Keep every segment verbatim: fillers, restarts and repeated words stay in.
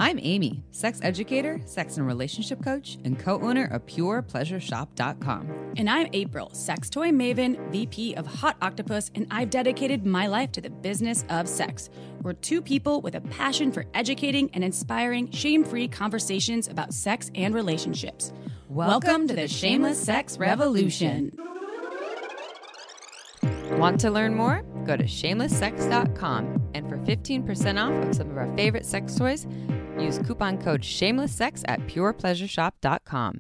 I'm Amy, sex educator, sex and relationship coach, and co-owner of pure pleasure shop dot com. And I'm April, sex toy maven, V P of Hot Octopus, and I've dedicated my life to the business of sex. We're two people with a passion for educating and inspiring shame-free conversations about sex and relationships. Welcome, Welcome to the Shameless Sex Revolution. Want to learn more? Go to shameless sex dot com, and for fifteen percent off of some of our favorite sex toys, use coupon code shamelesssex at pure pleasure shop dot com.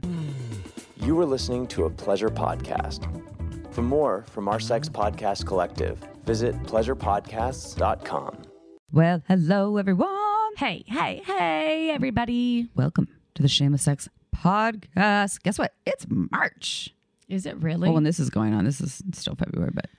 You are listening to a pleasure podcast. For more from our sex podcast collective, visit pleasure podcasts dot com. Well, hello, everyone. Hey, hey, hey, everybody. Welcome to the Shameless Sex Podcast. Guess what? It's March. Is it really? Well, when this is going on, this is still February, but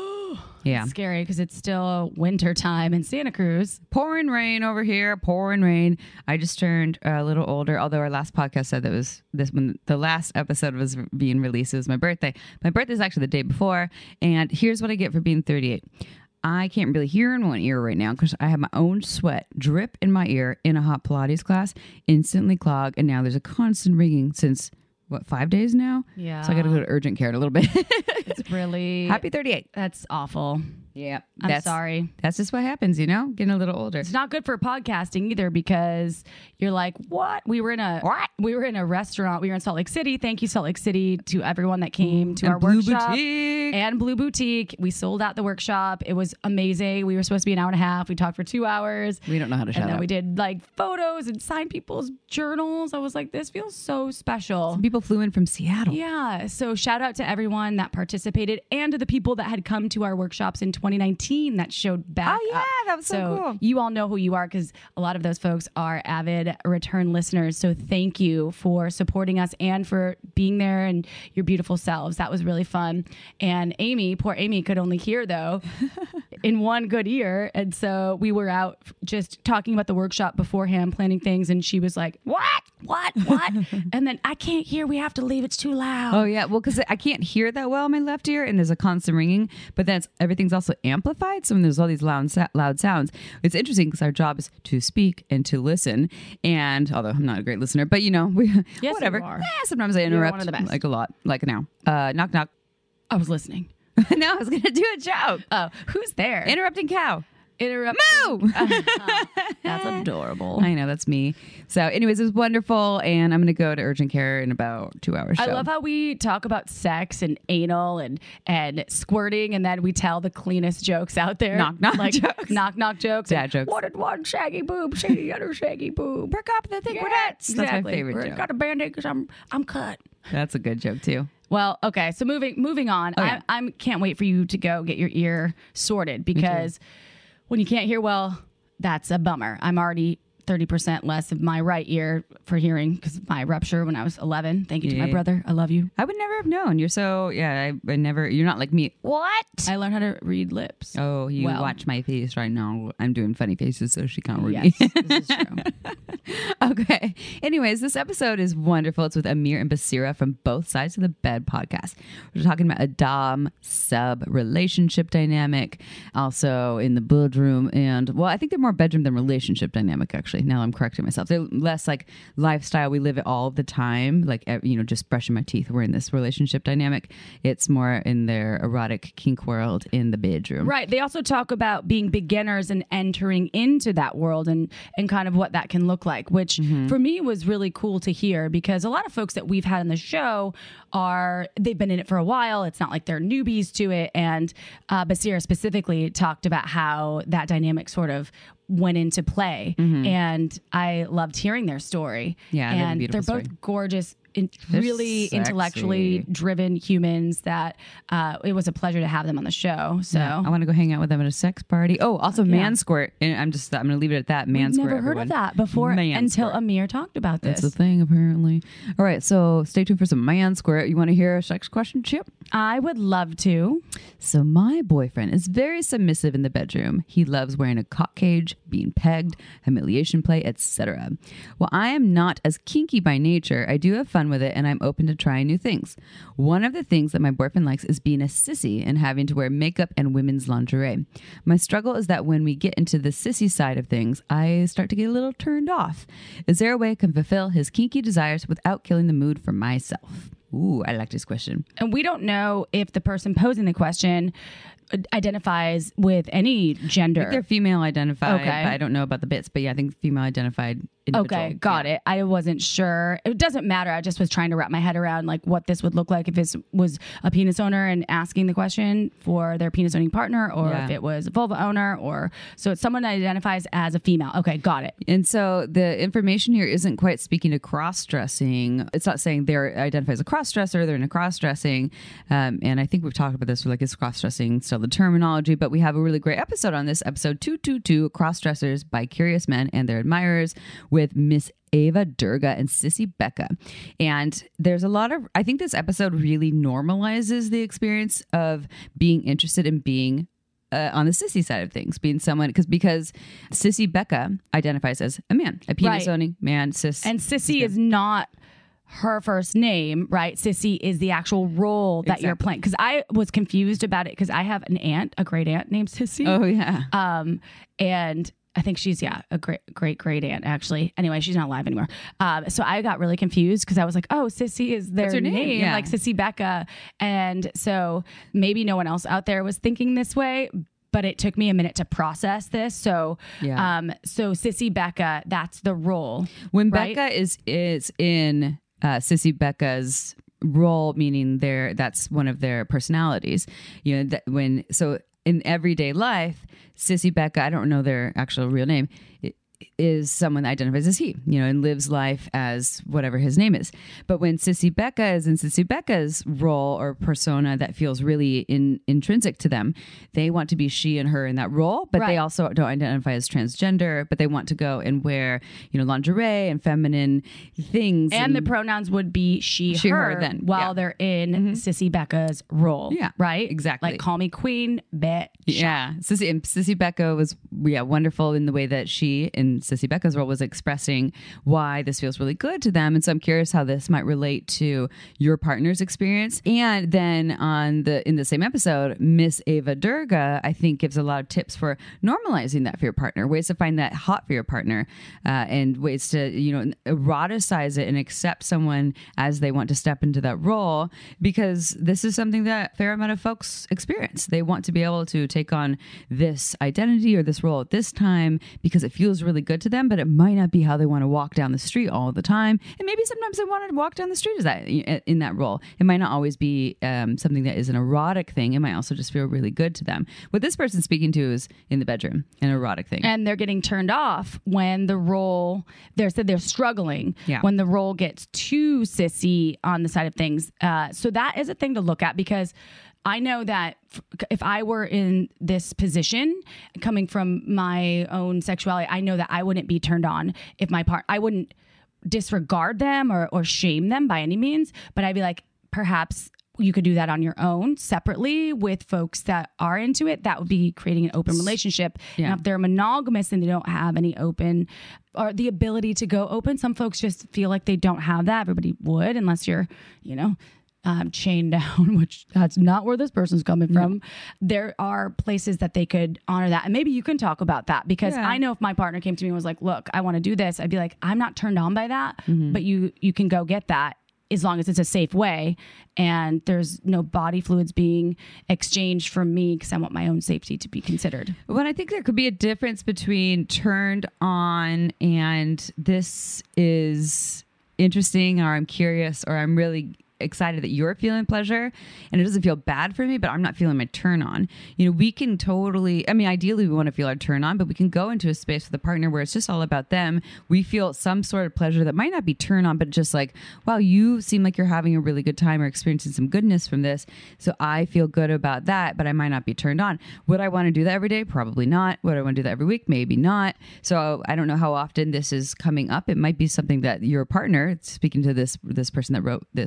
yeah. It's scary because it's still winter time in Santa Cruz. Pouring rain over here, pouring rain. I just turned a little older, although our last podcast said that was this when the last episode was being released. It was my birthday. My birthday is actually the day before. And here's what I get for being thirty-eight. I can't really hear in one ear right now because I have my own sweat drip in my ear in a hot Pilates class, instantly clog, and now there's a constant ringing since, what, five days now? Yeah. So I got to go to urgent care in a little bit. It's really... Happy thirty-eight. That's awful. Yeah. I'm that's, sorry. That's just what happens, you know, getting a little older. It's not good for podcasting either because you're like, what? We were in a what? We were in a restaurant. We were in Salt Lake City. Thank you, Salt Lake City, to everyone that came to and our Blue workshop. Boutique. And Blue Boutique. We sold out the workshop. It was amazing. We were supposed to be an hour and a half. We talked for two hours. We don't know how to shut And then up. we did like photos and signed people's journals. I was like, this feels so special. Some people flew in from Seattle. Yeah. So shout out to everyone that participated and to the people that had come to our workshops in twenty nineteen that showed back Oh, yeah. up. That was so cool. You all know who you are because a lot of those folks are avid return listeners. So thank you for supporting us and for being there and your beautiful selves. That was really fun. And Amy, poor Amy, could only hear though in one good ear. And so we were out just talking about the workshop beforehand, planning things. And she was like, what? What? What? And then I can't hear. We have to leave. It's too loud. Oh, yeah. Well, because I can't hear that well in my left ear and there's a constant ringing, but that's everything's also amplified. So when there's all these loud, loud sounds, it's interesting because our job is to speak and to listen. And although I'm not a great listener, but you know, we, yes, whatever. You are. Eh, sometimes I interrupt one of the best. like a lot, like now. Uh, knock, knock. I was listening. No, I was going to do a joke. Oh, who's there? Interrupting cow. Interrupt. Moo! That's adorable. I know, that's me. So anyways, it was wonderful. And I'm going to go to urgent care in about two hours. I so. love how we talk about sex and anal and, and squirting, and then we tell the cleanest jokes out there. Knock, knock like, jokes. Knock, knock jokes. Dad and, jokes. What did one shaggy boob say to the other shaggy boob? Perk up the thing Yeah, we're nuts. exactly. That's my favorite We're- joke. Got a Band-Aid because I'm, I'm cut. That's a good joke too. Well, okay. So moving moving on. Oh, yeah. I I'm, can't wait for you to go get your ear sorted because when you can't hear well, that's a bummer. I'm already thirty percent less of my right ear for hearing because of my rupture when I was eleven. Thank you to my Yeah. brother. I love you. I would never have known. You're so, yeah, I, I never, you're not like me. What? I learned how to read lips. Oh, you Well. watch my face right now. I'm doing funny faces so she can't read Yes, me. this is true. Okay. Anyways, this episode is wonderful. It's with Amir and Basira from Both Sides of the Bed podcast. We're talking about a dom sub relationship dynamic, also in the bedroom. And well, I think they're more bedroom than relationship dynamic, actually. Now I'm correcting myself. They're less like lifestyle. We live it all the time. Like, you know, just brushing my teeth. We're in this relationship dynamic. It's more in their erotic kink world in the bedroom. Right. They also talk about being beginners and entering into that world and, and kind of what that can look like, which Mm-hmm. for me was really cool to hear because a lot of folks that we've had on the show are, they've been in it for a while. It's not like they're newbies to it. And uh, Basira specifically talked about how that dynamic sort of went into play. Mm-hmm. And I loved hearing their story. Yeah, they have a and beautiful they're both story. gorgeous, in, They're really sexy. intellectually driven humans that uh, it was a pleasure to have them on the show. So I want to go hang out with them at a sex party. Oh, also Yeah. man squirt. And I'm just, I'm going to leave it at that. Man I've squirt. never heard everyone. of that before Man until squirt. Amir talked about this. That's the thing, apparently. All right, so stay tuned for some man squirt. You want to hear a sex question, Chip? I would love to. So my boyfriend is very submissive in the bedroom. He loves wearing a cock cage, being pegged, humiliation play, et cetera. While I am not as kinky by nature, I do have fun fun with it and I'm open to trying new things. One of the things that my boyfriend likes is being a sissy and having to wear makeup and women's lingerie. My struggle is that when we get into the sissy side of things, I start to get a little turned off. Is there a way I can fulfill his kinky desires without killing the mood for myself? Ooh, I like this question. And we don't know if the person posing the question identifies with any gender. I think they're female identified. Okay. But I don't know about the bits, but yeah, I think female identified individual. Okay, got yeah. it. I wasn't sure. It doesn't matter. I just was trying to wrap my head around like what this would look like if this was a penis owner and asking the question for their penis owning partner, or Yeah. if it was a vulva owner, or so it's someone that identifies as a female. Okay, got it. And so the information here isn't quite speaking to cross-dressing. It's not saying they're identified as a cross-dresser, they're in a cross-dressing. Um, and I think we've talked about this, like, is cross-dressing still the terminology? But we have a really great episode on this, episode two twenty-two, Cross-Dressers by Curious Men and Their Admirers, with Miss Ava Durga and Sissy Becca. And there's a lot of, I think this episode really normalizes the experience of being interested in being Uh, on the sissy side of things, being someone, because because Sissy Becca identifies as a man, a penis Right. owning man, cis. And Sissy is not her first name, right? Sissy is the actual role that you're Exactly. playing. Because I was confused about it because I have an aunt, a great aunt named Sissy. Oh yeah, Um, and I think she's, yeah, a great, great, great aunt, actually. Anyway, she's not alive anymore. Um, so I got really confused because I was like, oh, Sissy is their That's her name, name, yeah. like Sissy Becca. And so maybe no one else out there was thinking this way, but it took me a minute to process this. So, Yeah. um, so Sissy Becca, that's the role. when right? Becca is is in uh, Sissy Becca's role, meaning their that's one of their personalities. You know that when so in everyday life, Sissy Becca, I don't know their actual real name, i- is someone that identifies as he, you know, and lives life as whatever his name is. But when Sissy Becca is in Sissy Becca's role or persona that feels really in, intrinsic to them, they want to be she and her in that role, but they Right. also don't identify as transgender, but they want to go and wear, you know, lingerie and feminine things. And the pronouns would be she, She, her, her, then, while yeah. they're in Sissy Becca's role. Yeah, Right? exactly. Like, call me queen, bitch. Yeah, Sissy and Sissy Becca was yeah wonderful in the way that she in Sissy Becca's role was expressing why this feels really good to them, and so I'm curious how this might relate to your partner's experience. And then on the in the same episode, Miss Ava Durga I think gives a lot of tips for normalizing that for your partner, ways to find that hot for your partner, uh, and ways to you know eroticize it and accept someone as they want to step into that role, because this is something that a fair amount of folks experience. They want to be able to take on this identity or this role at this time because it feels really good to them, but it might not be how they want to walk down the street all the time. And maybe sometimes they want to walk down the street as that in that role. It might not always be um, something that is an erotic thing. It might also just feel really good to them. What this person's speaking to is in the bedroom, an erotic thing. And they're getting turned off when the role, they're said they're struggling Yeah. when the role gets too sissy on the side of things. Uh, so that is a thing to look at, because I know that f- if I were in this position coming from my own sexuality, I know that I wouldn't be turned on if my part, I wouldn't disregard them or, or shame them by any means, but I'd be like, perhaps you could do that on your own separately with folks that are into it. That would be creating an open relationship. Yeah. Now, if they're monogamous and they don't have any open or the ability to go open, some folks just feel like they don't have that. Everybody would, unless you're, you know, um, chained down, which that's not where this person's coming from. There are places that they could honor that. And maybe you can talk about that, because Yeah. I know if my partner came to me and was like, look, I want to do this, I'd be like, I'm not turned on by that, but you, you can go get that, as long as it's a safe way and there's no body fluids being exchanged from me, because I want my own safety to be considered. Well, I think there could be a difference between turned on and this is interesting, or I'm curious, or I'm really excited that you're feeling pleasure and it doesn't feel bad for me, but I'm not feeling my turn on. You know, we can totally, I mean, ideally we want to feel our turn on, but we can go into a space with a partner where it's just all about them. We feel some sort of pleasure that might not be turn on, but just like, wow, you seem like you're having a really good time or experiencing some goodness from this. So I feel good about that, but I might not be turned on. Would I want to do that every day? Probably not. Would I want to do that every week? Maybe not. So I don't know how often this is coming up. It might be something that your partner, speaking to this, this person that wrote this question,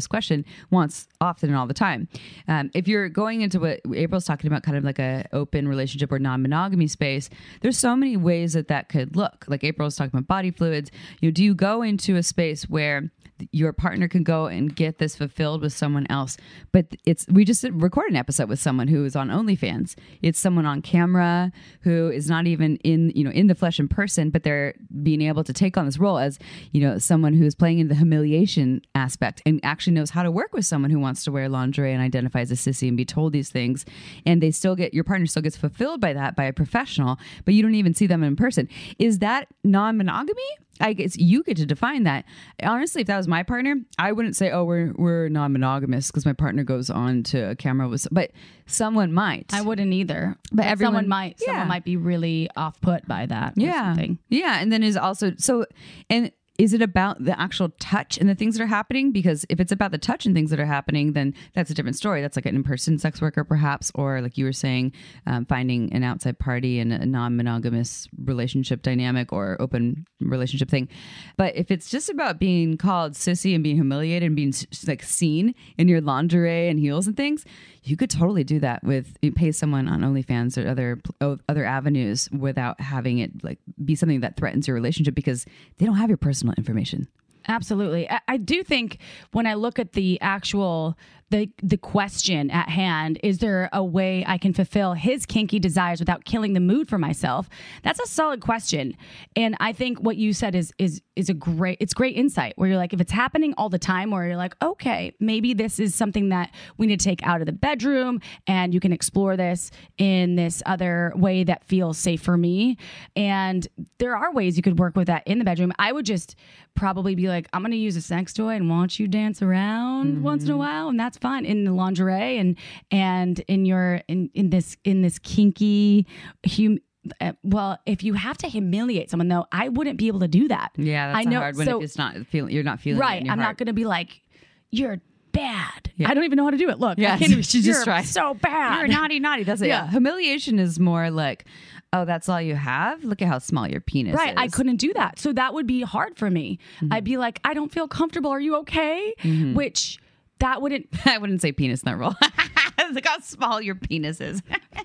person wants often and all the time. Um, if you're going into what April's talking about, kind of like a open relationship or non-monogamy space, there's so many ways that that could look. Like April was talking about body fluids. You know, do you go into a space where your partner can go and get this fulfilled with someone else? But it's, we just recorded an episode with someone who is on OnlyFans. It's someone on camera who is not even in, you know, in the flesh in person, but they're being able to take on this role as, you know, someone who is playing in the humiliation aspect and actually knows how to work with someone who wants to wear lingerie and identify as a sissy and be told these things. And they still get, your partner still gets fulfilled by that by a professional, but you don't even see them in person. Is that non-monogamy? I guess you get to define that. Honestly, if that was my partner, I wouldn't say, "Oh, we're we're non-monogamous" because my partner goes on to a camera with. But someone might. I wouldn't either. But, But everyone someone might. yeah. Someone might be really off put by that. or Yeah, something. yeah, and then is also so and. Is it about the actual touch and the things that are happening? Because if it's about the touch and things that are happening, then that's a different story. That's like an in-person sex worker, perhaps, or like you were saying, um, finding an outside party and a non-monogamous relationship dynamic or open relationship thing. But if it's just about being called sissy and being humiliated and being like seen in your lingerie and heels and things, you could totally do that with you pay someone on OnlyFans or other other avenues without having it like be something that threatens your relationship because they don't have your personal information. Absolutely. I, I do think when I look at the actual the the question at hand, is there a way I can fulfill his kinky desires without killing the mood for myself? That's a solid question. And I think what you said is is is a great it's great insight where you're like, if it's happening all the time where you're like, okay, maybe this is something that we need to take out of the bedroom and you can explore this in this other way that feels safe for me. And there are ways you could work with that in the bedroom. I would just probably be like, I'm going to use a sex toy and watch you dance around mm-hmm. once in a while. And that's fun in the lingerie and, and in your, in, in this, in this kinky, hum, uh, well, if you have to humiliate someone though, I wouldn't be able to do that. Yeah. That's I know, a hard one so, if it's not feeling, you're not feeling right. it in your I'm heart. not going to be like, you're bad. Yeah. I don't even know how to do it. Look, yeah, I can't even, she just you're tried. so bad. You're naughty, naughty. That's it. Yeah. Yeah. Humiliation is more like, oh, that's all you have? Look at how small your penis right, is. I couldn't do that. So that would be hard for me. Mm-hmm. I'd be like, I don't feel comfortable. Are you okay? Mm-hmm. Which that wouldn't. I wouldn't say penis in that role. Look how small your penis is.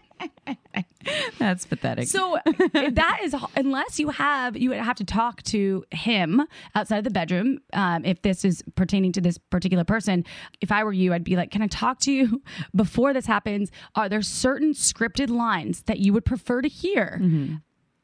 That's pathetic. So that is, unless you have, you would have to talk to him outside of the bedroom. Um, if this is pertaining to this particular person, if I were you, I'd be like, can I talk to you before this happens? Are there certain scripted lines that you would prefer to hear? Mm-hmm.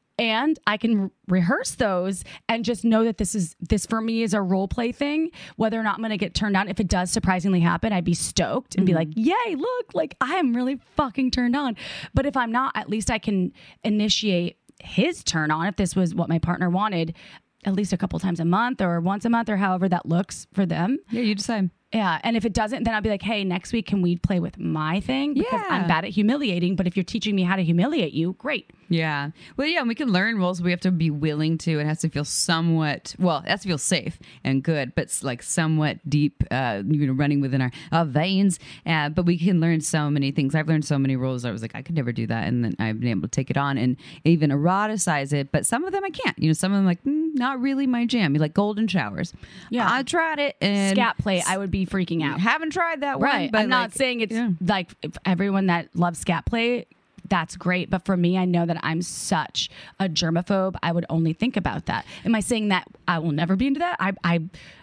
And I can re- rehearse those and just know that this is, this for me is a role play thing, whether or not I'm going to get turned on. If it does surprisingly happen, I'd be stoked and mm-hmm. be like, yay, look, like I am really fucking turned on. But if I'm not, at least I can initiate his turn on. If this was what my partner wanted, at least a couple times a month or once a month or however that looks for them. Yeah, you decide. Yeah. And if it doesn't, then I'll be like, hey, next week, can we play with my thing? Because yeah. I'm bad at humiliating. But if you're teaching me how to humiliate you, great. Yeah. Well, yeah, and we can learn roles. We have to be willing to. It has to feel somewhat, well, it has to feel safe and good, but it's like somewhat deep, uh, you know, running within our uh, veins. Uh, but we can learn so many things. I've learned so many roles. I was like, I could never do that. And then I've been able to take it on and even eroticize it. But some of them I can't. You know, some of them like, mm, not really my jam. You like golden showers. Yeah. I tried it. And scat play, I would be freaking out. Haven't tried that right. one. But I'm not like, saying it's yeah. like if everyone that loves scat play, that's great. But for me, I know that I'm such a germaphobe. I would only think about that. Am I saying that I will never be into that? I, I,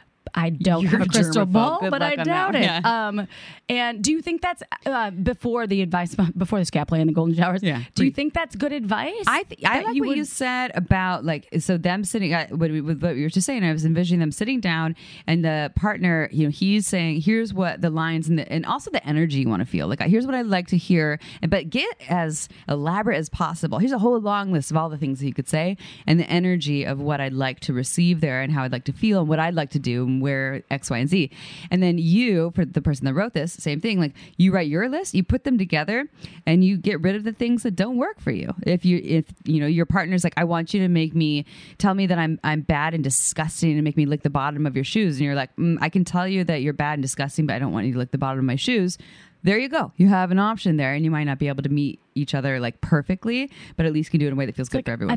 I don't You're have a a crystal germaphobe. ball, Good but luck I on doubt that. it. Yeah. Um, and do you think that's uh, before the advice, before the scat play and the golden showers? Yeah. Do you think that's good advice? I th- I like you what would- you said about like so them sitting uh, what we, with what you were just saying. I was envisioning them sitting down and the partner, you know, he's saying, here's what the lines and the, and also the energy you want to feel. Like here's what I'd like to hear, and but get as elaborate as possible. Here's a whole long list of all the things that you could say and the energy of what I'd like to receive there and how I'd like to feel and what I'd like to do and where X, Y, and Z. And then you, for the person that wrote this, same thing. Like you write your list, you put them together, and you get rid of the things that don't work for you. If you, if you know your partner's like, I want you to make me tell me that I'm I'm bad and disgusting and make me lick the bottom of your shoes, and you're like, mm, I can tell you that you're bad and disgusting, but I don't want you to lick the bottom of my shoes. There you go. You have an option there, and you might not be able to meet each other like perfectly, but at least you can do it in a way that feels it's good like for everyone. a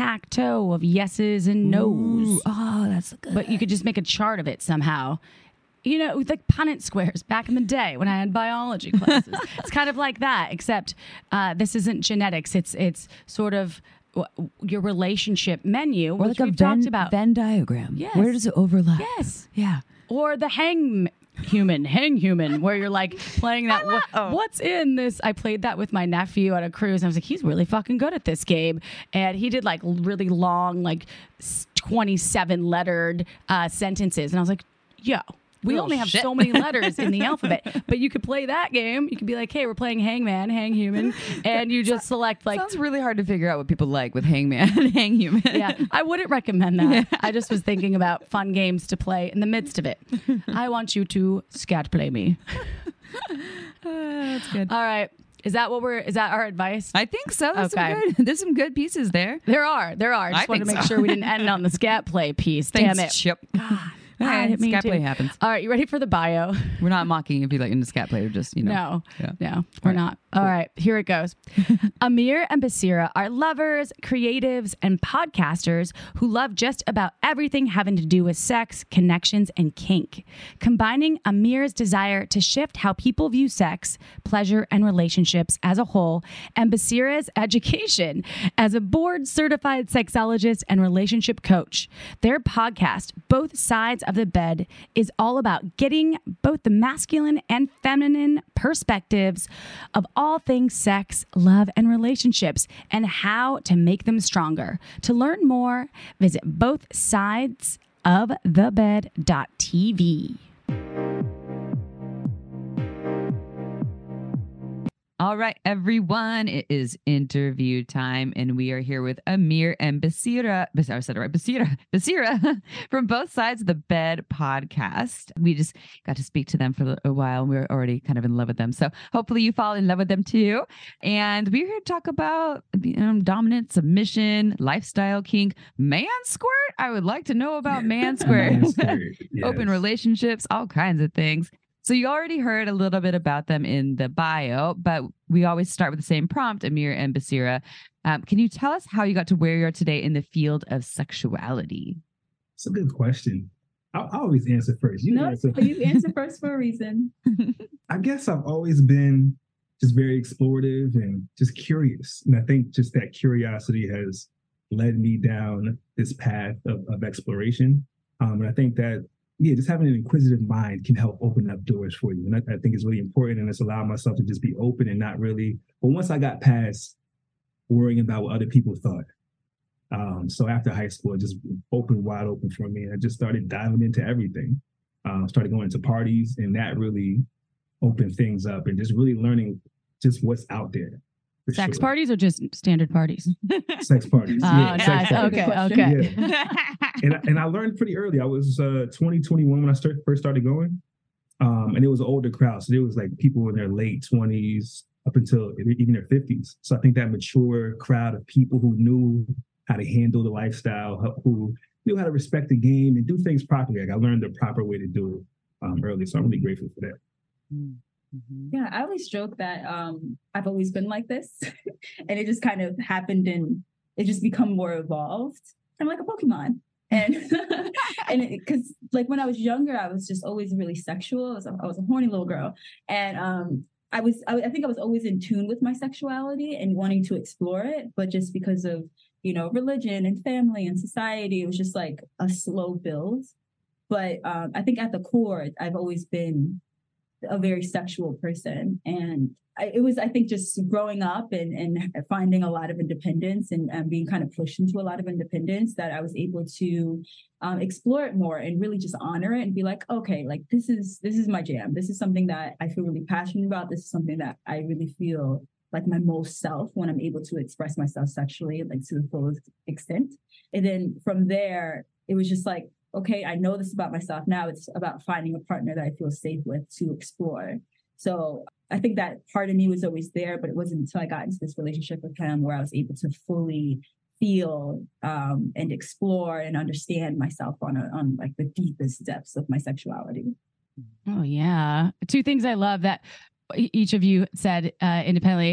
tic-tac-toe of yeses and nos. Ooh, oh, that's good. But you could just make a chart of it somehow. you know, with like Punnett squares back in the day when I had biology classes. It's kind of like that, except uh, this isn't genetics. It's it's sort of w- your relationship menu, Or which like a we've Venn, talked about. Venn diagram. Yes. Where does it overlap? Yes. Yeah. Or the hang human, hang human, where you're like playing that. What, oh. What's in this? I played that with my nephew at a cruise. And I was like, he's really fucking good at this game. And he did like really long, like twenty-seven lettered uh, sentences. And I was like, yo. We Little only have shit. so many letters in the alphabet, but you could play that game. You could be like, hey, we're playing Hangman, Hang Human, and you just select like. Sounds really hard to figure out what people like with Hangman and Hang Human. Yeah, I wouldn't recommend that. I just was thinking about fun games to play in the midst of it. I want you to scat play me. Uh, that's good. All right. Is that what we're, is that our advice? I think so. There's, Okay. some good, there's some good pieces there. There are, there are. I just I wanted to think make so. sure we didn't end on the scat play piece. Thanks, Damn it. Chip. God. Yeah, I mean scat too. play happens. All right, you ready for the bio? We're not mocking if you like into scat play. We're just, you know. No, Yeah. no, we're right. not. All right, here it goes. Amir and Basira are lovers, creatives, and podcasters who love just about everything having to do with sex, connections, and kink. Combining Amir's desire to shift how people view sex, pleasure, and relationships as a whole, and Basira's education as a board-certified sexologist and relationship coach. Their podcast, Both Sides of the Bed, is all about getting both the masculine and feminine perspectives of all things sex, love, and relationships, and how to make them stronger. To learn more, visit both sides of the bed dot t v. All right, everyone. It is interview time, and we are here with Amir and Basira. Basira, I said it right. Basira, Basira from Both Sides of the Bed podcast. We just got to speak to them for a while, and we were already kind of in love with them. So hopefully you fall in love with them too. And we're here to talk about um, dominant, submission, lifestyle kink, man squirt. I would like to know about man squirt, Man squirt, yes. open relationships, all kinds of things. So you already heard a little bit about them in the bio, but we always start with the same prompt, Amir and Basira. Um, can you tell us how you got to where you are today in the field of sexuality? It's a good question. I, I always answer first. You No, answer. you answer first for a reason. I guess I've always been just very explorative and just curious. And I think just that curiosity has led me down this path of, of exploration. Um, and I think that yeah, just having an inquisitive mind can help open up doors for you. And I, I think it's really important. And it's allowed myself to just be open and not really, but once I got past worrying about what other people thought. Um, so after high school, it just opened wide open for me. And I just started diving into everything. Um, started going to parties, and that really opened things up and just really learning just what's out there. for Sex sure. parties or just standard parties? Sex parties. Oh, yeah, nice. sex parties. Okay, Good okay. Yeah. And, I- and I learned pretty early. I was uh, twenty, twenty-one when I start, first started going. Um, and it was an older crowd. So there was like people in their late twenties up until even their fifties. So I think that mature crowd of people who knew how to handle the lifestyle, who knew how to respect the game and do things properly. Like I learned the proper way to do it um, early. So I'm really grateful for that. Mm-hmm. Yeah, I always joke that um, I've always been like this, and it just kind of happened, and it just become more evolved. I'm like a Pokemon, and and because like when I was younger, I was just always really sexual. I was a, I was a horny little girl, and um, I was I, I think I was always in tune with my sexuality and wanting to explore it, but just because of you know religion and family and society, it was just like a slow build. But um, I think at the core, I've always been a very sexual person. And I, it was, I think, just growing up and, and finding a lot of independence and, and being kind of pushed into a lot of independence that I was able to um, explore it more and really just honor it and be like, okay, like this is, this is my jam. This is something that I feel really passionate about. This is something that I really feel like my most self when I'm able to express myself sexually, like to the fullest extent. And then from there, it was just like, okay, I know this about myself. Now it's about finding a partner that I feel safe with to explore. So I think that part of me was always there, but it wasn't until I got into this relationship with him where I was able to fully feel um, and explore and understand myself on a, on like the deepest depths of my sexuality. Oh, yeah. Two things I love that e- each of you said uh, independently.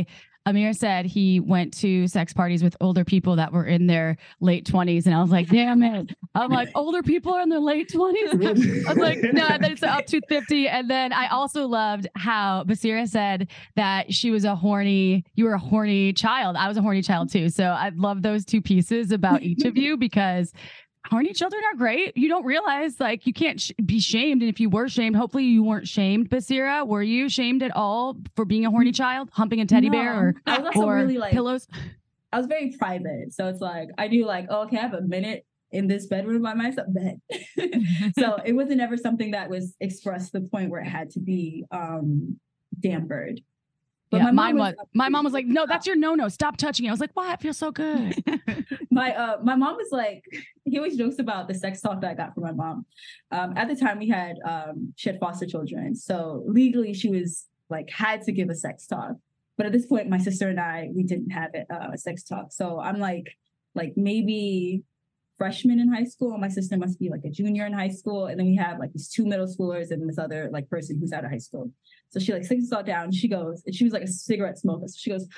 Amir said he went to sex parties with older people that were in their late twenties. And I was like, damn it. I'm like, older people are in their late twenties? I was like, no, then it's up to fifty. And then I also loved how Basira said that she was a horny, you were a horny child. I was a horny child too. So I love those two pieces about each of you because horny children are great. You don't realize like you can't sh- be shamed. And if you were shamed, hopefully you weren't shamed. Basira, were you shamed at all for being a horny child, humping a teddy No. bear or, I was also or really, like- pillows? I was very private. So it's like, I knew like, oh, okay, I have a minute in this bedroom by myself. Bet. So it wasn't ever something that was expressed to the point where it had to be um, dampered. But Yeah, my mom mine was, was, my mom was like, no, that's your no-no. Stop touching it. I was like, why? It feels so good. my uh my mom was like, he always jokes about the sex talk that I got from my mom. Um, at the time we had um she had foster children. So legally she was like had to give a sex talk. But at this point, my sister and I, we didn't have it, uh, a sex talk. So I'm like, like maybe freshman in high school. And my sister must be like a junior in high school. And then we have like these two middle schoolers and this other like person who's out of high school. So she like sits us all down. She goes, and she was like a cigarette smoker. So she goes,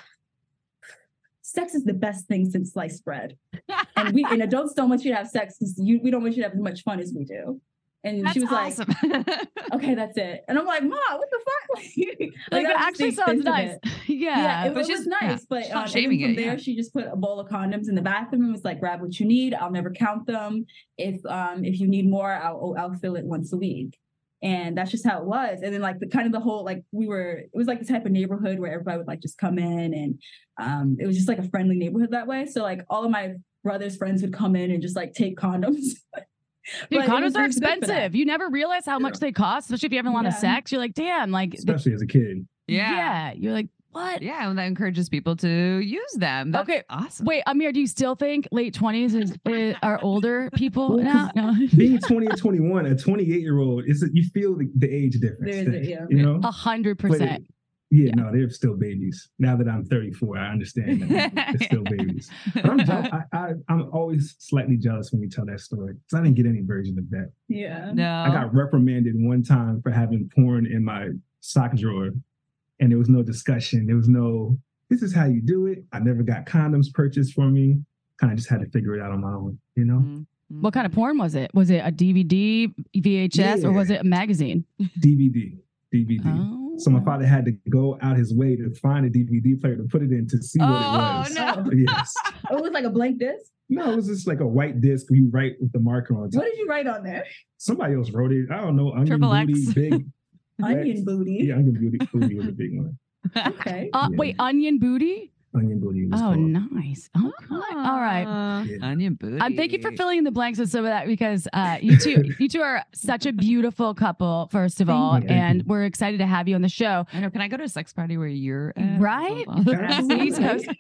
sex is the best thing since sliced bread. And we and adults don't want you to have sex because you we don't want you to have as much fun as we do. And That's she was awesome. like, okay, that's it. And I'm like, Mom, what the fuck? Like, that that was actually the sounds extent of nice. it. Yeah. Yeah, it, but it she's- was nice, yeah, but she's um, not and then shaming from it, there, yeah. she just put a bowl of condoms in the bathroom and was like, "Grab what you need. I'll never count them. If um if you need more, I'll I'll fill it once a week." And that's just how it was. And then like the kind of the whole like we were, it was like the type of neighborhood where everybody would like just come in, and um it was just like a friendly neighborhood that way. So like all of my brother's friends would come in and just like take condoms. Dude, But it condoms was- are it was good for that. expensive. You never realize how much they cost, especially if you have a lot of Yeah. sex. You're like, damn, like, th- especially as a kid. Yeah. yeah. You're like, what? Yeah, and that encourages people to use them. That's Okay, awesome. Wait, Amir, do you still think late twenties is, is are older people? Well, No, 'cause no. Being twenty or twenty-one, a twenty-eight year old is you feel the, the age difference. There is a- yeah. You know, A hundred But, percent. yeah, Yeah. no, they're still babies. Now that I'm thirty-four, I understand that they're still babies. But I'm jealous. I, I, I'm always slightly jealous when you tell that story because I didn't get any version of that. Yeah. No. I got reprimanded one time for having porn in my sock drawer, and there was no discussion. There was no, this is how you do it. I never got condoms purchased for me. Kind of just had to figure it out on my own, you know? Mm, mm. What kind of porn was it? Was it a D V D, V H S, or Yeah. was it a magazine? D V D. D V D. Oh. So my father had to go out his way to find a D V D player to put it in to see what Oh, it was. no. Yes. Oh, it was like a blank disc. No, it was just like a white disc you write with the marker on top. What did you write on there? Somebody else wrote it. I don't know. Onion Triple booty, X. big. Onion booty. Yeah, onion booty, booty was a big one. Okay. Uh, Yeah. Wait, onion booty? Onion booty was Oh, called. nice. Okay. All right. Uh, Yeah. Onion booty. Um, thank you for filling in the blanks with some of that because uh, you two, you two are such a beautiful couple. First of Thank all, you. and we're excited to have you on the show. I know. Can I go to a sex party where you're at? Right? Absolutely. East Coast.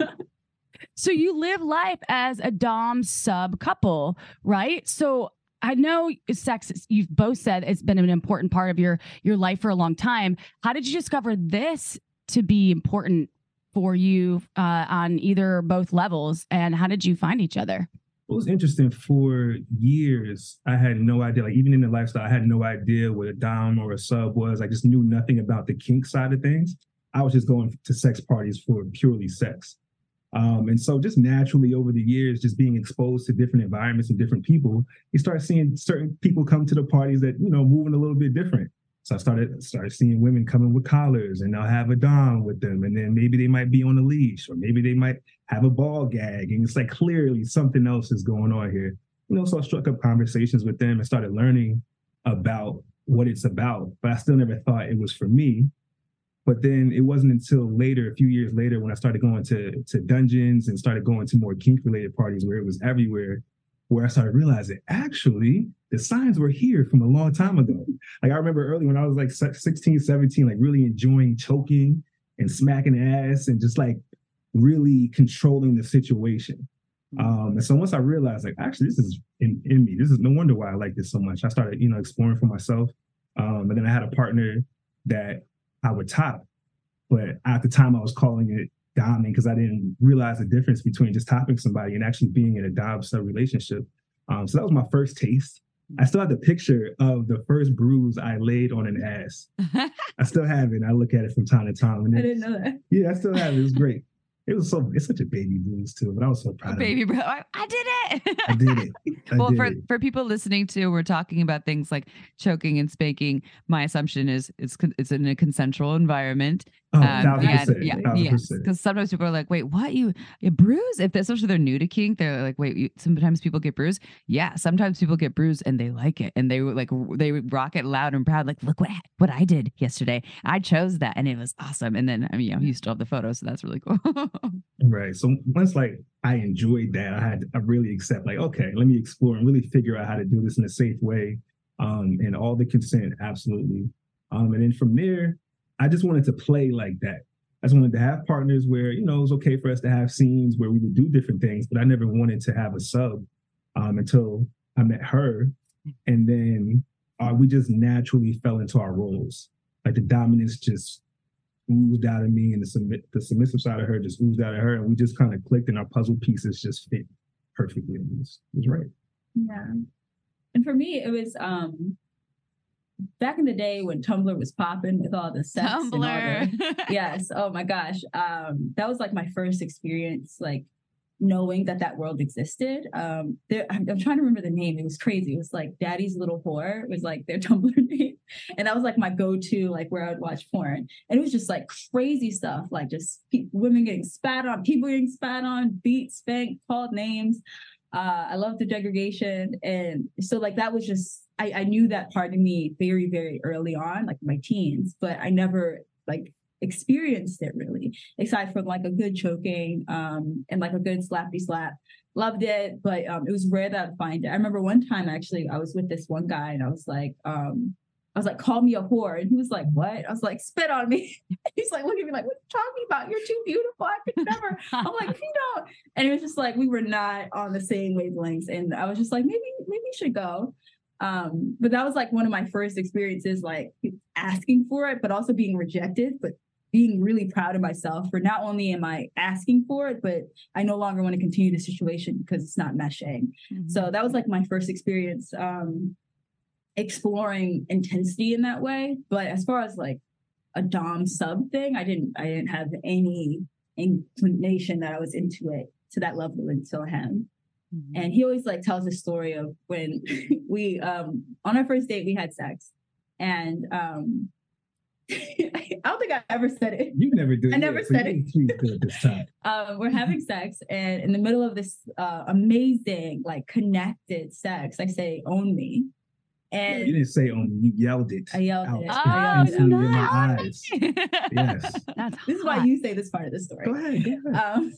So you live life as a dom sub couple, right? So I know sex. is- You've both said it's been an important part of your your life for a long time. How did you discover this to be important for you uh, on either or both levels? And how did you find each other? It was interesting. For years, I had no idea. Like even in the lifestyle, I had no idea what a dom or a sub was. I just knew nothing about the kink side of things. I was just going to sex parties for purely sex. Um, and so just naturally over the years, just being exposed to different environments and different people, you start seeing certain people come to the parties that, you know, moving a little bit different. So I started started seeing women coming with collars and they'll have a dom with them. And then maybe they might be on a leash or maybe they might have a ball gag. And it's like clearly something else is going on here. You know, so I struck up conversations with them and started learning about what it's about. But I still never thought it was for me. But then it wasn't until later, a few years later, when I started going to, to dungeons and started going to more kink-related parties where it was everywhere, where I started realizing, actually, the signs were here from a long time ago. Like I remember early when I was like sixteen, seventeen, like really enjoying choking and smacking ass and just like really controlling the situation. Um, and so once I realized, like, actually, this is in, in me. This is no wonder why I like this so much. I started, you know, exploring for myself. Um, and then I had a partner that I would top, but at the time I was calling it doming because I didn't realize the difference between just topping somebody and actually being in a dom sub relationship. Um, so that was my first taste I still have the picture of the first bruise I laid on an ass. I still have it. I look at it from time to time. And I didn't know that. Yeah, I still have it. It was great. It was so, it's such a baby bruise too, but I was so proud baby of it. bro, I, I did it. I did it. I well, did for, it. for people listening to, we're talking about things like choking and spanking. My assumption is it's it's in a consensual environment. Oh, Um, thousand and- percent. yeah, thousand yes. percent. Because sometimes people are like, "Wait, what? You a bruise?" If they, especially they're new to kink, they're like, "Wait." You, sometimes people get bruised. Yeah, sometimes people get bruised and they like it, and they like they rock it loud and proud. Like, look what what I did yesterday. I chose that, and it was awesome. And then I mean, you know, you still have the photo, so that's really cool. Right. So once like I enjoyed that, I had to I really accept like, okay, let me explore and really figure out how to do this in a safe way. Um, and all the consent, absolutely. Um, and then from there, I just wanted to play like that. I just wanted to have partners where, you know, it was okay for us to have scenes where we would do different things, but I never wanted to have a sub um, until I met her. And then uh, we just naturally fell into our roles. Like the dominance just oozed out of me, and the, submit, the submissive side of her just oozed out of her. And we just kind of clicked, and our puzzle pieces just fit perfectly. It was, it was right. Yeah. And for me, it was um back in the day when Tumblr was popping with all the sex and all the, Tumblr. yes, oh my gosh, um that was like my first experience, like knowing that that world existed. um there, I'm, I'm trying to remember the name. It was crazy. It was like Daddy's Little Whore. It was like their Tumblr name, and that was like my go-to, like where I would watch porn. And it was just like crazy stuff, like just pe- women getting spat on, people getting spat on, beat, spanked, called names. Uh, I love the degradation. And so like that was just, I, I knew that part of me very, very early on, like my teens, but I never like experienced it really, aside from like a good choking um, and like a good slappy slap. Loved it, but um, it was rare that I'd find it. I remember one time actually, I was with this one guy and I was like, um, I was like, call me a whore. And he was like, what? I was like, spit on me. He's like, look at me like, what are you talking about? You're too beautiful. I could never. I'm like, you know. And it was just like, we were not on the same wavelengths. And I was just like, maybe, maybe you should go. Um, but that was like one of my first experiences, like asking for it, but also being rejected, but being really proud of myself for not only am I asking for it, but I no longer want to continue the situation because it's not meshing. Mm-hmm. So that was like my first experience. Um, exploring intensity in that way. But as far as like a dom sub thing, I didn't I didn't have any inclination that I was into it to that level until him. Mm-hmm. And he always like tells the story of when we um on our first date we had sex. And um I don't think I ever said it. You never did. I never yeah, said it. Please do it this time. Um, we're having sex, and in the middle of this uh, amazing, like connected sex, I say, "Own me." And you didn't say "own me." You yelled it. I yelled out. it. Oh, I yelled it. In my eyes. Yes. That's This is why hot. you say this part of the story. Go ahead. Go ahead. Um,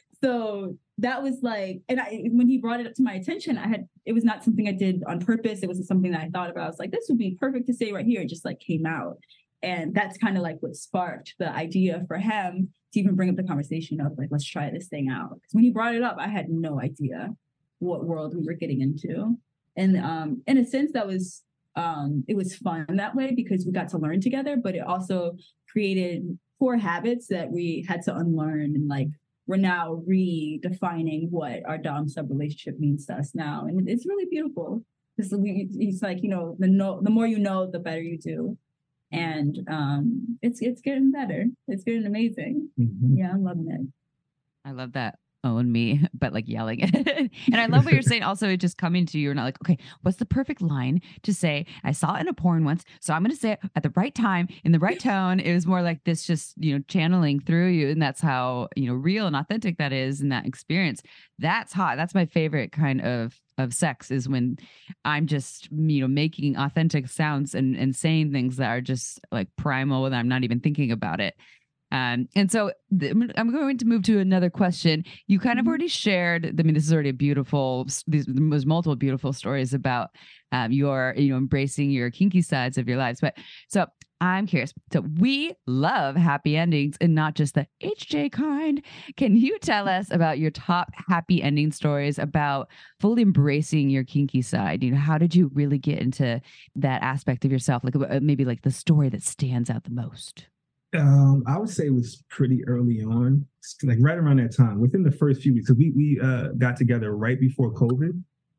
so that was like, and I, when he brought it up to my attention, I had, it was not something I did on purpose. It wasn't something that I thought about. I was like, this would be perfect to say right here. It just like came out. And that's kind of like what sparked the idea for him to even bring up the conversation of like, let's try this thing out. Because when he brought it up, I had no idea what world we were getting into. And um, in a sense, that was, um, it was fun that way because we got to learn together, but it also created core habits that we had to unlearn. And like, we're now redefining what our dom sub relationship means to us now. And it's really beautiful. Because we, it's like, you know, the no, the more you know, the better you do. And um, it's it's getting better. It's getting amazing. Mm-hmm. Yeah, I'm loving it. I love that. Own me, but like yelling it. And I love what you're saying. Also, it just coming to you. You're not like, okay, what's the perfect line to say? I saw it in a porn once, so I'm going to say it at the right time in the right tone. It was more like this, just, you know, channeling through you. And that's how, you know, real and authentic that is in that experience. That's hot. That's my favorite kind of of sex, is when I'm just, you know, making authentic sounds and, and saying things that are just like primal and I'm not even thinking about it. Um, and so th- I'm going to move to another question. You kind of already shared, I mean, this is already a beautiful, these, there's multiple beautiful stories about um, your, you know, embracing your kinky sides of your lives. But so I'm curious. So we love happy endings and not just the H J kind. Can you tell us about your top happy ending stories about fully embracing your kinky side? You know, how did you really get into that aspect of yourself? Like maybe like the story that stands out the most. Um, I would say it was pretty early on, like right around that time, within the first few weeks. Because we we uh, got together right before COVID,